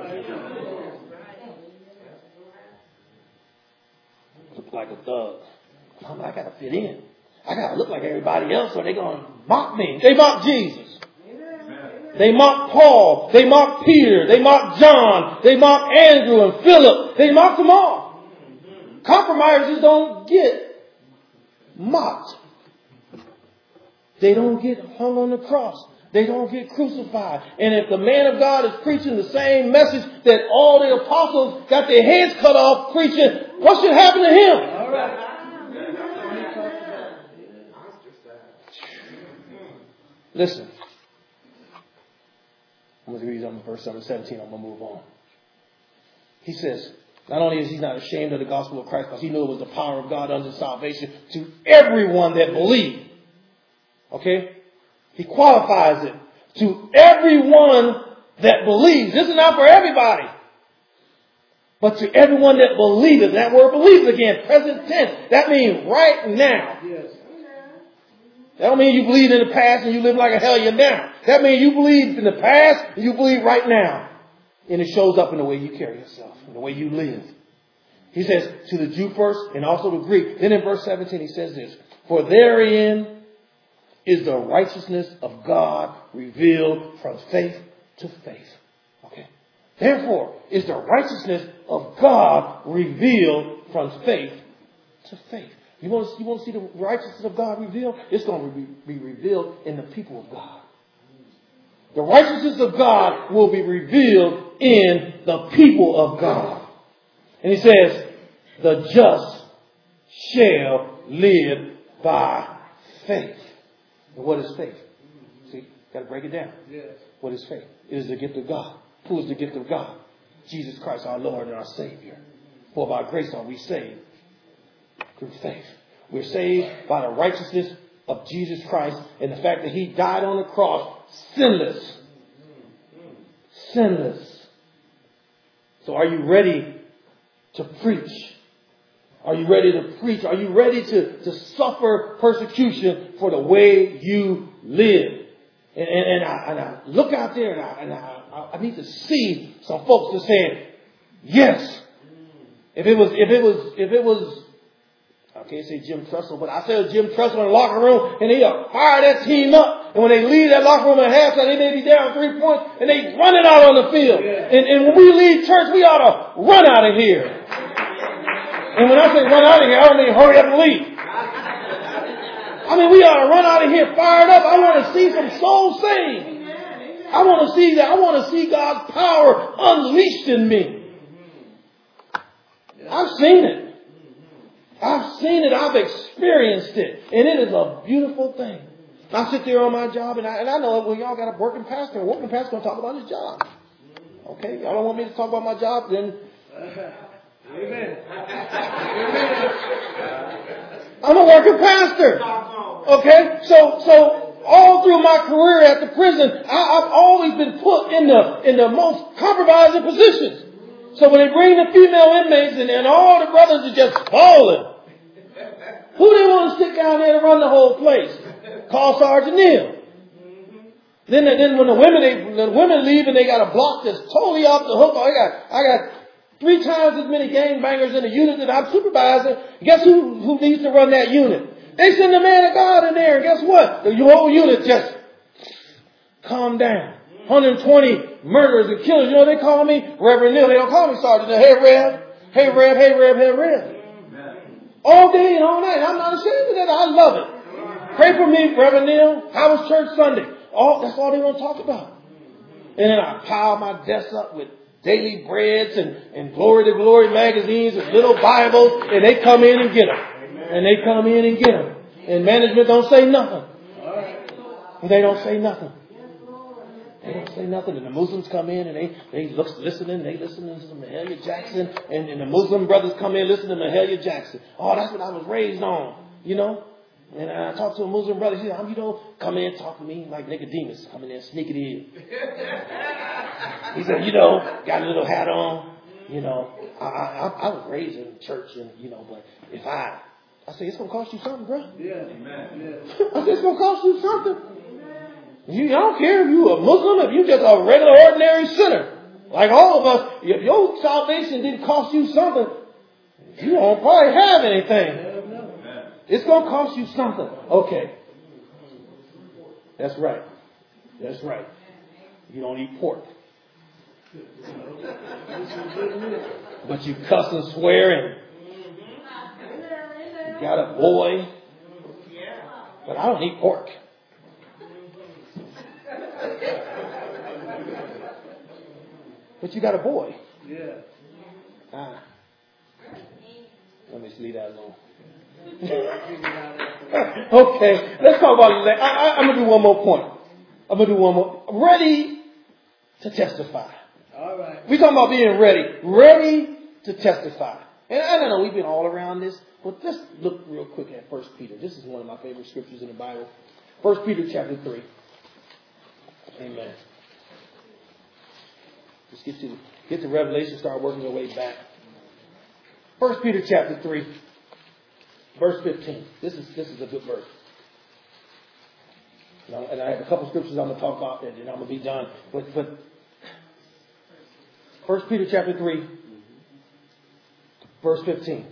Look like a thug. I'm, I gotta fit in. I gotta look like everybody else, or they're gonna mock me. They mock Jesus. They mocked Paul. They mocked Peter. They mocked John. They mocked Andrew and Philip. They mocked them all. Compromisers don't get mocked. They don't get hung on the cross. They don't get crucified. And if the man of God is preaching the same message that all the apostles got their heads cut off preaching, what should happen to him? All right. Listen. I'm going to read on verse number seventeen. I'm going to move on. He says, not only is he not ashamed of the gospel of Christ, because he knew it was the power of God unto salvation to everyone that believed. Okay? He qualifies it. To everyone that believes. This is not for everybody. But to everyone that believes. That word believes again, present tense. That means right now. Yes. That don't mean you believe in the past and you live like a hellion now. That means you believe in the past and you believe right now. And it shows up in the way you carry yourself, in the way you live. He says to the Jew first and also the Greek. Then in verse seventeen he says this. For therein is the righteousness of God revealed from faith to faith. Okay. Therefore is the righteousness of God revealed from faith to faith. You want to, you want to see the righteousness of God revealed? It's going to be, be revealed in the people of God. The righteousness of God will be revealed in the people of God. And he says, the just shall live by faith. And what is faith? See, got to break it down. Yes. What is faith? It is the gift of God. Who is the gift of God? Jesus Christ, our Lord and our Savior. For by grace are we saved. Through faith. We're saved by the righteousness of Jesus Christ and the fact that he died on the cross sinless. Sinless. So are you ready to preach? Are you ready to preach? Are you ready to, to suffer persecution for the way you live? And, and, and, I, and I look out there and, I, and I, I need to see some folks that saying, yes. If it was, if it was, if it was, I can't say Jim Tressel, but I said Jim Tressel in the locker room, and he'll fire that team up. And when they leave that locker room at halftime, they may be down three points, and they run it out on the field. Yeah. And, and when we leave church, we ought to run out of here. And when I say run out of here, I don't mean hurry up and leave. I mean, we ought to run out of here fired up. I want to see some souls saved. I want to see that. I want to see God's power unleashed in me. I've seen it. I've seen it. I've experienced it. And it is a beautiful thing. I sit there on my job and I, and I know, well, y'all got a working pastor. A working pastor going to talk about his job. Okay? Y'all don't want me to talk about my job, then. Amen. I'm a working pastor. Okay? So, so all through my career at the prison, I, I've always been put in the, in the most compromising positions. So when they bring the female inmates and, and all the brothers are just falling, who they want to stick down there to run the whole place? Call Sergeant Neal. Then, then when the women they, the women leave and they got a block that's totally off the hook. I got I got three times as many gangbangers in the unit that I'm supervising. Guess who who needs to run that unit? They send the man of God in there, and guess what? The whole unit just calm down. one hundred twenty murderers and killers. You know what they call me? Reverend Neal. They don't call me Sergeant Neal. Hey Rev, hey Rev, hey Rev, hey Rev. All day and all night. I'm not ashamed of that. I love it. Pray for me, Reverend Neal. How was church Sunday? All, that's all they want to talk about. And then I pile my desk up with daily breads and, and glory to glory magazines and little Bibles. And they come in and get them. And they come in and get them. And management don't say nothing. They don't say nothing. They don't say nothing. And the Muslims come in and they, they look, listening. They listen to some Mahalia Jackson. And, and the Muslim brothers come in listening to Mahalia Jackson. Oh, that's what I was raised on. You know? And I talked to a Muslim brother. He said, you know, come in, talk to me like Nicodemus. Come in there, sneak it in. He said, you know, got a little hat on. You know, I, I, I was raised in church, and you know, but if I, I said, it's going to cost you something, bro. Yeah, amen. Yeah. I said, it's going to cost you something. You, I don't care if you a Muslim, if you just a regular, ordinary sinner. Like all of us, if your salvation didn't cost you something, you won't probably have anything. It's going to cost you something. Okay. That's right. That's right. You don't eat pork. But you cuss and swear and you got a boy. But I don't eat pork. But you got a boy. Yeah. Ah. Let me just leave that alone. Okay, let's talk about it. I, I, I'm going to do one more point. I'm going to do one more. Ready to testify. All right. We're talking about being ready. Ready to testify. And I don't know, we've been all around this. But let's look real quick at First Peter. This is one of my favorite scriptures in the Bible. First Peter chapter three. Amen. Let's get to, get to Revelation, start working your way back. First Peter chapter three. Verse fifteen. This is this is a good verse. Now, and I have a couple scriptures I'm going to talk about, and then I'm going to be done. But but First Peter chapter three, verse fifteen.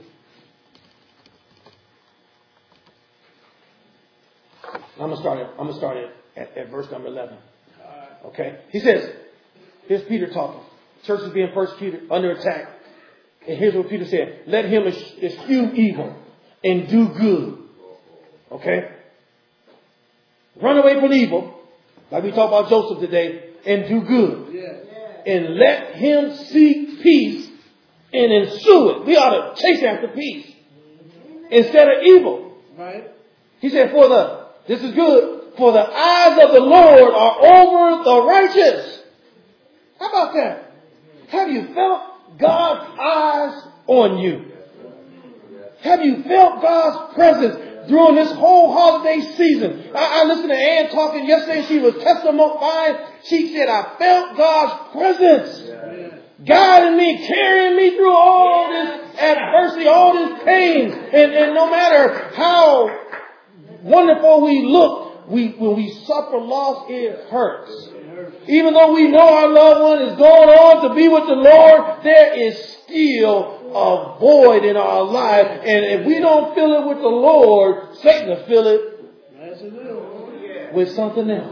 I'm going to start at I'm going to start at, at, at verse number eleven. Okay. He says, here's Peter talking. Church is being persecuted, under attack, and here's what Peter said: let him eschew evil and do good. Okay? Run away from evil, like we talked about Joseph today, and do good. Yeah. And let him seek peace and ensue it. We ought to chase after peace instead of evil. Right? He said, for the, this is good, for the eyes of the Lord are over the righteous. How about that? Have you felt God's eyes on you? Have you felt God's presence during this whole holiday season? I, I listened to Ann talking yesterday. She was testifying. She said, I felt God's presence. Yeah. Guiding me, carrying me through all this adversity, all this pain. And, and no matter how wonderful we look, we, when we suffer loss, it hurts. Even though we know our loved one is going on to be with the Lord, there is still a void in our life. And if we don't fill it with the Lord, Satan will fill it with something else.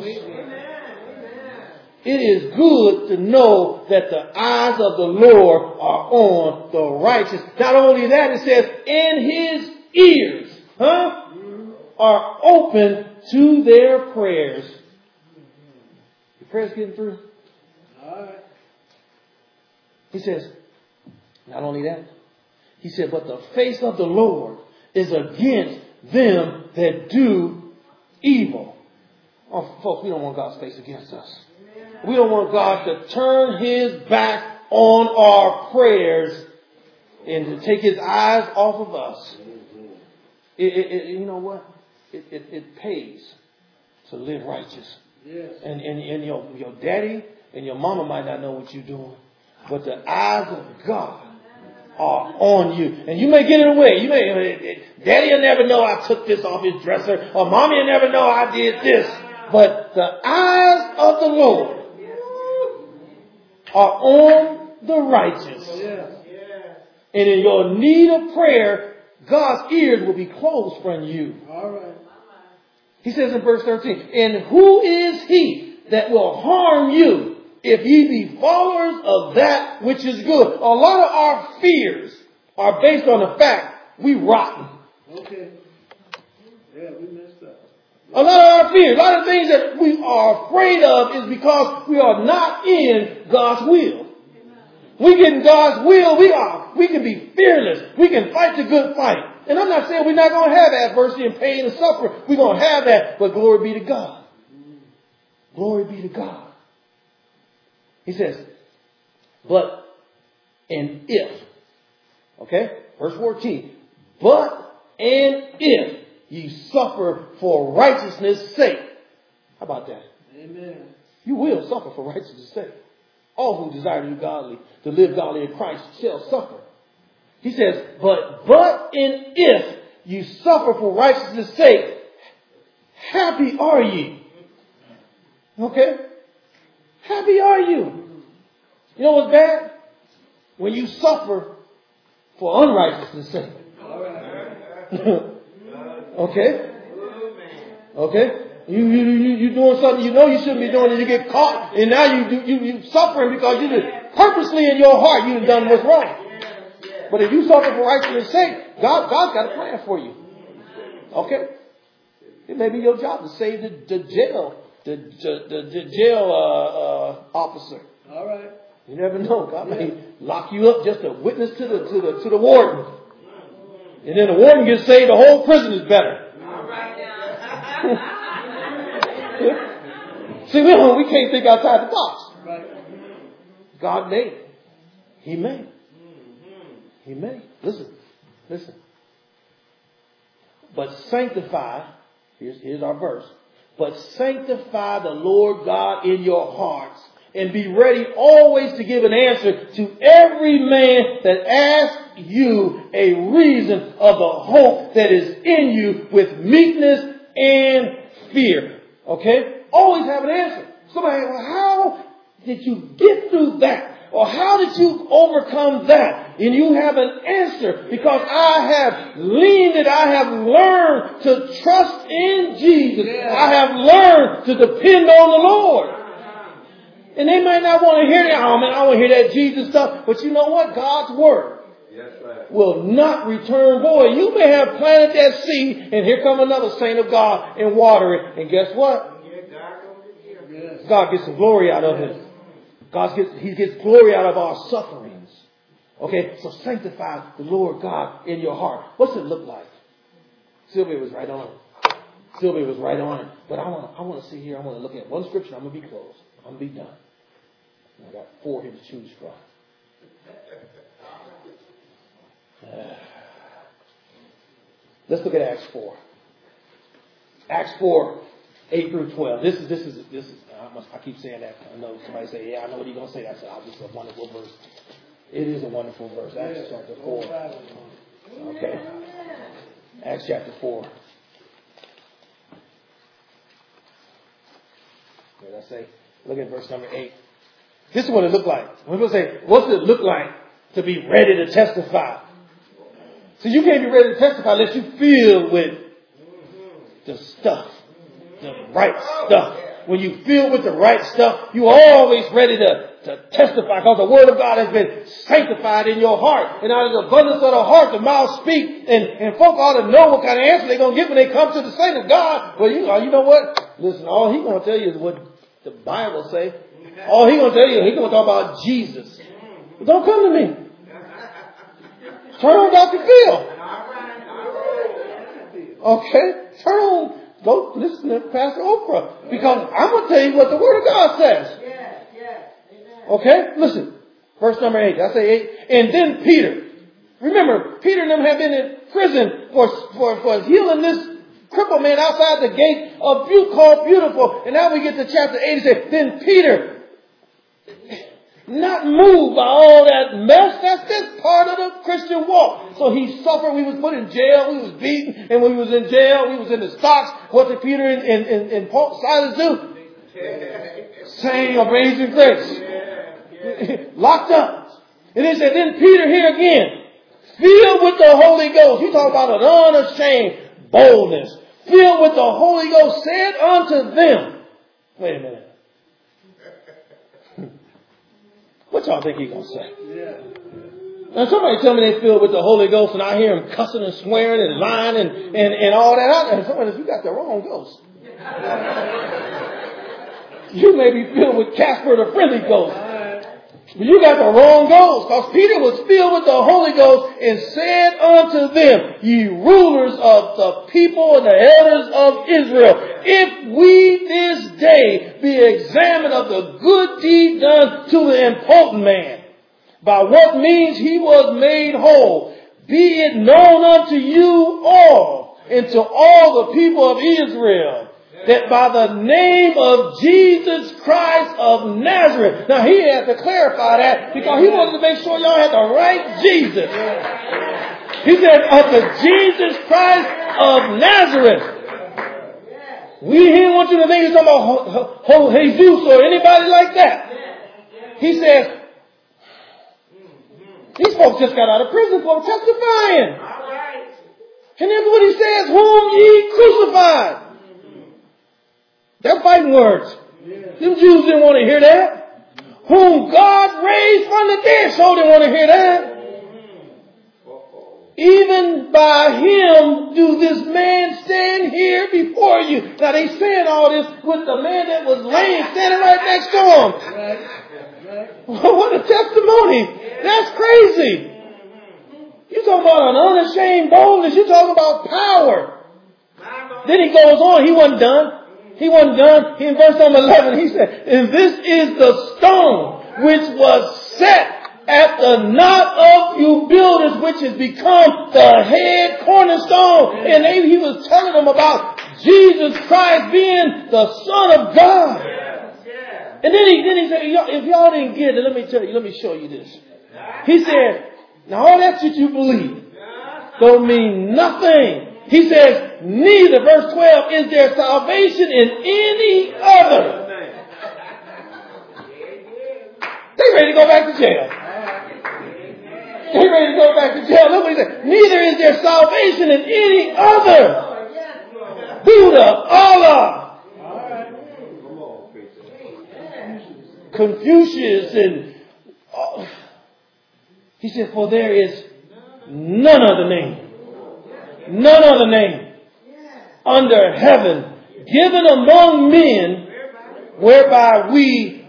It is good to know that the eyes of the Lord are on the righteous. Not only that, it says, in his ears, huh, are open to their prayers. prayers getting through? All right. He says, not only that, he said, but the face of the Lord is against them that do evil. Oh, folks, we don't want God's face against us. We don't want God to turn his back on our prayers and to take his eyes off of us. It, it, it, you know what? It, it, it pays to live righteous. Yes. And, and, and your, your daddy and your mama might not know what you're doing. But the eyes of God are on you. And you may get in the way. You may, daddy will never know I took this off his dresser. Or mommy will never know I did this. But the eyes of the Lord are on the righteous. Yes. And in your need of prayer, God's ears will be closed from you. All right. He says in verse thirteen, and who is he that will harm you if ye be followers of that which is good? A lot of our fears are based on the fact we rotten. Okay. Yeah, we messed up. A lot of our fears, a lot of things that we are afraid of is because we are not in God's will. We get in God's will, we are, we can be fearless. We can fight the good fight. And I'm not saying we're not going to have adversity and pain and suffering. We're going to have that, but glory be to God. Glory be to God. He says, but and if, okay, verse fourteen, but and if ye suffer for righteousness' sake. How about that? Amen. You will suffer for righteousness' sake. All who desire to be godly, to live godly in Christ, shall suffer. He says, but, but and if you suffer for righteousness' sake, happy are ye. Okay? Happy are you. You know what's bad? When you suffer for unrighteousness' sake. All right. Okay? Okay? You, you, you, you doing something you know you shouldn't be doing and you get caught and now you do, you, you suffering because you did purposely in your heart you have done what's wrong. But if you suffer for righteousness' sake, God, God's got a plan for you. Okay? It may be your job to save the, the jail, the, the, the jail uh, uh, officer. All right. You never know. God may lock you up just to witness to the to the to the warden. And then the warden gets saved, the whole prison is better. All right now. See, we don't, we can't think outside the box. Right. God may. He may. He may. Listen. Listen. But sanctify, here's, here's our verse. But sanctify the Lord God in your hearts, and be ready always to give an answer to every man that asks you a reason of the hope that is in you with meekness and fear. Okay? Always have an answer. Somebody, well, how did you get through that? Or how did you overcome that? And you have an answer, because I have leaned and I have learned to trust in Jesus. Yeah. I have learned to depend on the Lord. And they might not want to hear that. Oh man, I want to hear that Jesus stuff. But you know what? God's word Yes, right. will not return void. You may have planted that seed, and here come another saint of God and water it. And guess what? Yes. God gets some glory out of it. God gets, He gets glory out of our sufferings. Okay, so sanctify the Lord God in your heart. What's it look like? Sylvia was right on it. Sylvia was right on it. But I want to I want to see here. I want to look at one scripture. I'm going to be closed. I'm going to be done. I got four here to choose from. Uh, let's look at Acts four. Acts four, eight through twelve. This is this is this is. I, must, I keep saying that. I know somebody say, "Yeah, I know what you're gonna say." I said, "I'll just a wonderful verse." It is a wonderful verse. Acts chapter four. Okay. Acts chapter four. What did I say? Look at verse number eight. This is what it looked like. We're going to say, what's it look like to be ready to testify? So you can't be ready to testify unless you feel with the stuff, the right stuff. When you feel with the right stuff, you're always ready to, to testify, because the word of God has been sanctified in your heart. And out of the abundance of the heart, the mouth speak. And, and folk ought to know what kind of answer they're going to get when they come to the saint of God. Well, you know, you know what? Listen, all he's going to tell you is what the Bible say. Oh, he gonna tell you, he gonna talk about Jesus. But don't come to me. Turn on Doctor Phil. Okay? Turn on, go listen to Pastor Oprah. Because I'm gonna tell you what the Word of God says. Okay? Listen. Verse number eight. I say eight. And then Peter. Remember, Peter and them have been in prison for, for, for healing this crippled man outside the gate of Beautiful, called Beautiful. And now we get to chapter eight. It says, then Peter, not moved by all that mess. That's just part of the Christian walk. So he suffered. We was put in jail. We was beaten. And when we was in jail, we was in the stocks. What did Peter and, and, and, and Paul, Silas do? Sang Amazing Grace. Locked up. And it said, then Peter here again, filled with the Holy Ghost. You talk about an unashamed boldness. Filled with the Holy Ghost, said unto them. Wait a minute. What y'all think he's going to say? Yeah. Now somebody tell me they filled with the Holy Ghost and I hear him cussing and swearing and lying and, and, and all that out there. Somebody says, you got the wrong ghost. You may be filled with Casper the Friendly Ghost. But you got the wrong ghost. Because Peter was filled with the Holy Ghost and said unto them, ye rulers of the people and the elders of Israel, if we this day be examined of the good deed done to the impotent man, by what means he was made whole, be it known unto you all and to all the people of Israel, that by the name of Jesus Christ of Nazareth. Now he had to clarify that because he wanted to make sure y'all had the right Jesus. He said, of the Jesus Christ of Nazareth. We didn't want you to think he's talking about Ho- Ho- Jesus or anybody like that. He says, these folks just got out of prison for testifying. And that's what he says, whom ye crucified. They're fighting words. Them Jews didn't want to hear that. Whom God raised from the dead, so didn't want to hear that. Even by him do this man stand here before you. Now they saying all this with the man that was laying standing right next to him. Right. Right. What a testimony. That's crazy. You talking about an unashamed boldness. You talking about power. Then he goes on. He wasn't done. He wasn't done. He, in verse number eleven, he said, and this is the stone which was set at the knot of you builders, which has become the head cornerstone. And they, he was telling them about Jesus Christ being the Son of God. And then he, then he said, if y'all didn't get it, let me tell you, let me show you this. He said, now all that shit you believe don't mean nothing. He says, neither, verse twelve, is there salvation in any other. They ready to go back to jail. They ready to go back to jail. Look what he said. Neither is there salvation in any other. Buddha, Allah, Confucius, and uh, he said, for there is none other name. None other name under heaven given among men whereby we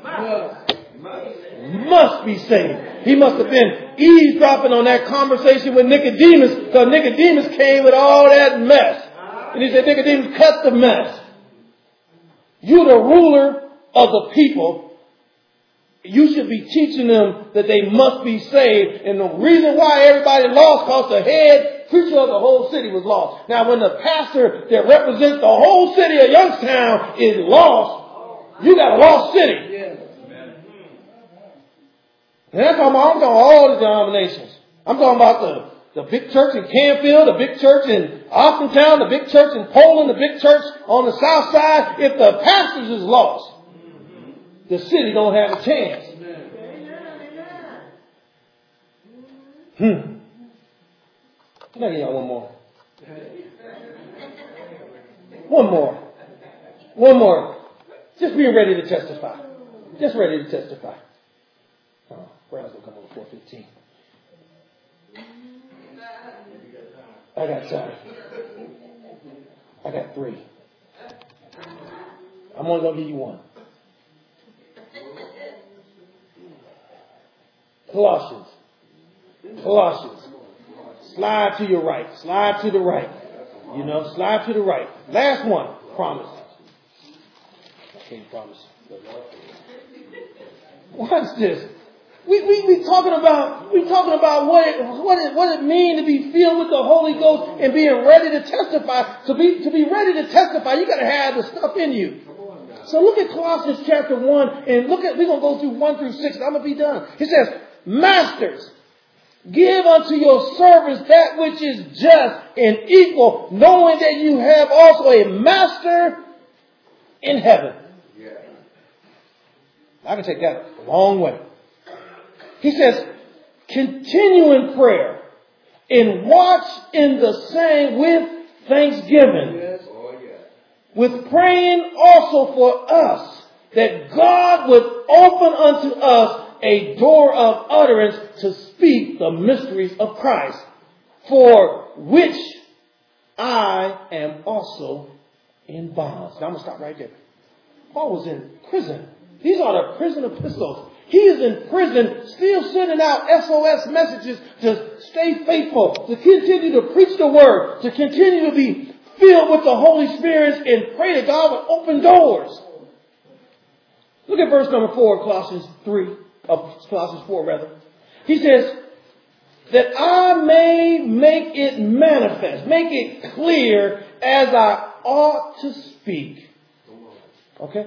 must be saved. He must have been eavesdropping on that conversation with Nicodemus, because Nicodemus came with all that mess. And he said, Nicodemus, cut the mess. You're the ruler of the people. You should be teaching them that they must be saved. And the reason why everybody lost, because the head preacher of the whole city was lost. Now, when the pastor that represents the whole city of Youngstown is lost, you got a lost city. And that's talking about, I'm talking about all the denominations. I'm talking about the, the big church in Canfield, the big church in Austintown, the big church in Poland, the big church on the south side. If the pastors is lost, the city don't have a chance. Hmm. Can I get y'all one more? One more. One more. Just being ready to testify. Just ready to testify. Oh, Brown's going to come on four fifteen. I got time. I got three. I'm only going to give you one. Colossians. Colossians. Slide to your right. Slide to the right. You know, slide to the right. Last one. Promise. I can't promise. Watch this. We we we talking about we talking about what it what it what it means to be filled with the Holy Ghost and being ready to testify. To be to be ready to testify, you got to have the stuff in you. So look at Colossians chapter one and look at we're gonna go through one through six. And I'm gonna be done. It says, "Masters, give unto your servants that which is just and equal, knowing that you have also a master in heaven." Yeah. I can take that a long way. He says, "Continue in prayer and watch in the same with thanksgiving, Yes. Oh, yeah. with praying also for us, that God would open unto us a door of utterance to speak the mysteries of Christ, for which I am also in bonds." Now I'm going to stop right there. Paul was in prison. These are the prison epistles. He is in prison, still sending out S O S messages to stay faithful, to continue to preach the word, to continue to be filled with the Holy Spirit and pray that God would open doors. Look at verse number four, Colossians three, of Colossians four rather. He says, "That I may make it manifest, make it clear as I ought to speak." Okay?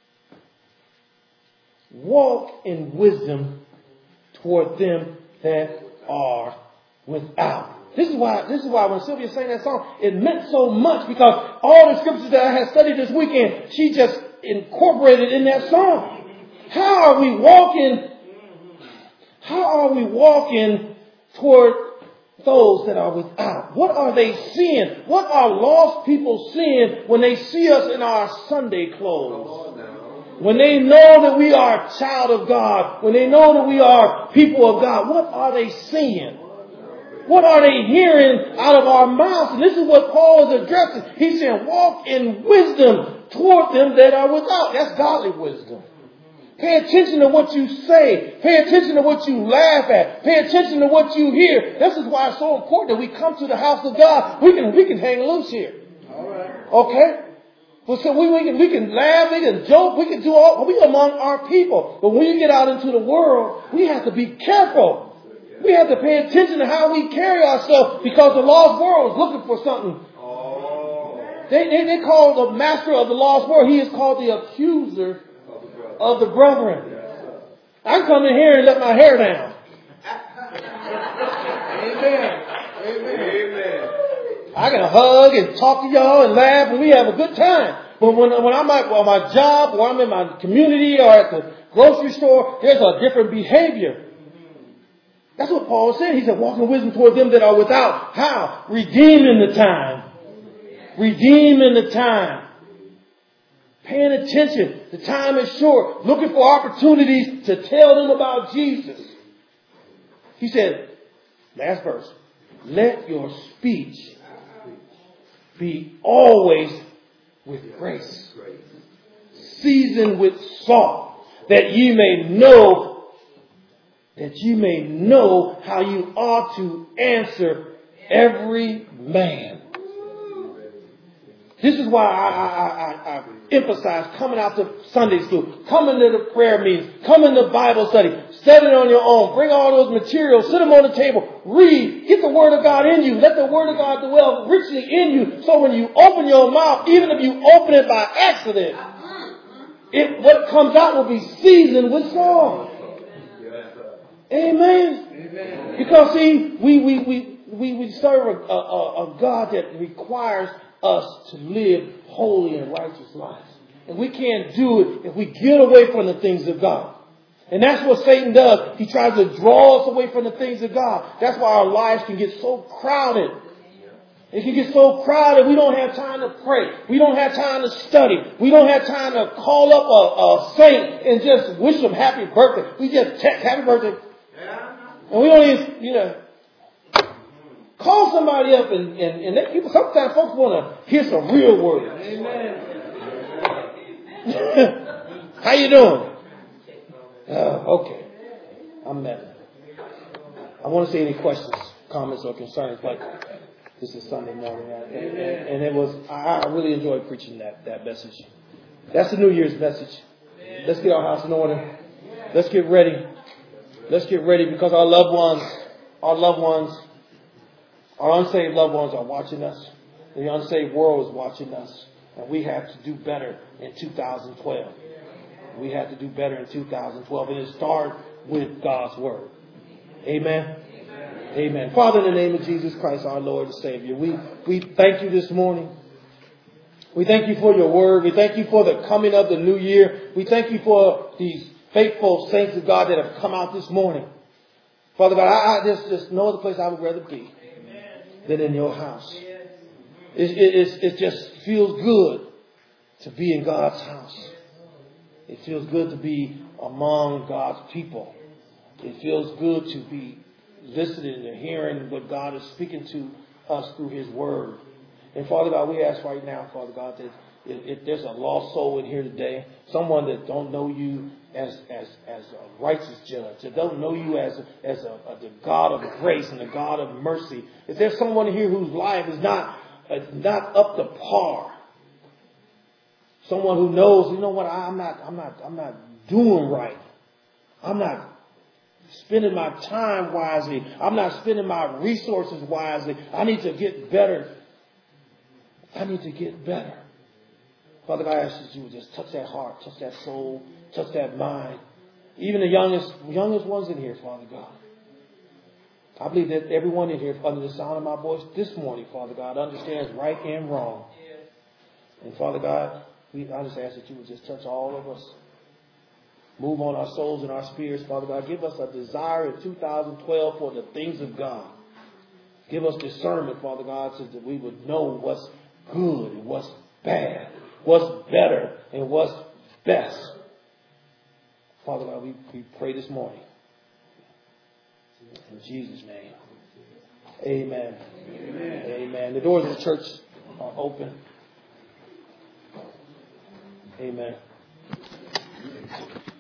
"Walk in wisdom toward them that are without." This is why, this is why when Sylvia sang that song, it meant so much, because all the scriptures that I had studied this weekend, she just incorporated in that song. How are we walking? How are we walking toward those that are without? What are they seeing? What are lost people seeing when they see us in our Sunday clothes? When they know that we are a child of God, when they know that we are people of God, what are they seeing? What are they hearing out of our mouths? And this is what Paul is addressing. He's saying, walk in wisdom toward them that are without. That's godly wisdom. Pay attention to what you say. Pay attention to what you laugh at. Pay attention to what you hear. This is why it's so important that we come to the house of God. We can, we can hang loose here. All right. Okay? Well, so we, we can we can laugh, we can joke, we can do all, we among our people. But when you get out into the world, we have to be careful. We have to pay attention to how we carry ourselves, because the lost world is looking for something. They, they, they call the master of the lost world, he is called the accuser of the brethren. I come in here and let my hair down. Amen. Amen. Amen. I can hug and talk to y'all and laugh and we have a good time. But when, when I'm at well, my job or I'm in my community or at the grocery store, there's a different behavior. That's what Paul said. He said, walk in wisdom toward them that are without. How? Redeeming the time. Redeeming the time. Paying attention. The time is short. Looking for opportunities to tell them about Jesus. He said, last verse, let your speech be always with grace, seasoned with salt, that you may know, that you may know how you ought to answer every man. This is why I, I, I, I emphasize coming out to Sunday school, coming to the prayer meetings, coming to Bible study, study it on your own, bring all those materials, sit them on the table, read, get the Word of God in you, let the Word of God dwell richly in you, so when you open your mouth, even if you open it by accident, it what comes out will be seasoned with salt. Amen. Amen. Because see, we we we we, we serve a, a, a God that requires us to live holy and righteous lives. And we can't do it if we get away from the things of God. And that's what Satan does. He tries to draw us away from the things of God. That's why our lives can get so crowded. It can get so crowded we don't have time to pray. We don't have time to study. We don't have time to call up a, a saint and just wish them happy birthday. We just text happy birthday. And we don't even, you know, call somebody up and, and, and they, people, sometimes folks want to hear some real words. Amen. How you doing? Uh, okay. I'm mad. I want to see any questions, comments, or concerns, but this is Sunday morning. And, and it was, I, I really enjoyed preaching that, that message. That's the New Year's message. Let's get our house in order. Let's get ready. Let's get ready because our loved ones, our loved ones, our unsaved loved ones are watching us. The unsaved world is watching us. And we have to do better in two thousand twelve. We have to do better in two thousand twelve. And it starts with God's Word. Amen. Amen. Amen. Father, in the name of Jesus Christ, our Lord and Savior, we, we thank you this morning. We thank you for your Word. We thank you for the coming of the new year. We thank you for these faithful saints of God that have come out this morning. Father God, I, I there's just no other place I would rather be than in your house. It, it, it, it just feels good to be in God's house. It feels good to be among God's people. It feels good to be listening and hearing what God is speaking to us through His Word. And Father God, we ask right now, Father God, that if, if there's a lost soul in here today, someone that don't know you as as as a righteous judge, that don't know you as as a, a the God of grace and the God of mercy, if there's someone here whose life is not uh, not up to par, someone who knows, you know what, I'm not I'm not I'm not doing right, I'm not spending my time wisely, I'm not spending my resources wisely, I need to get better. I need to get better. Father God, I ask that you would just touch that heart, touch that soul, touch that mind. Even the youngest, youngest ones in here, Father God. I believe that everyone in here, under the sound of my voice this morning, Father God, understands right and wrong. And Father God, we, I just ask that you would just touch all of us. Move on our souls and our spirits, Father God. Give us a desire in two thousand twelve for the things of God. Give us discernment, Father God, so that we would know what's good and what's bad, what's better and what's best. Father God, we, we pray this morning. In Jesus' name. Amen. Amen. Amen. The doors of the church are open. Amen.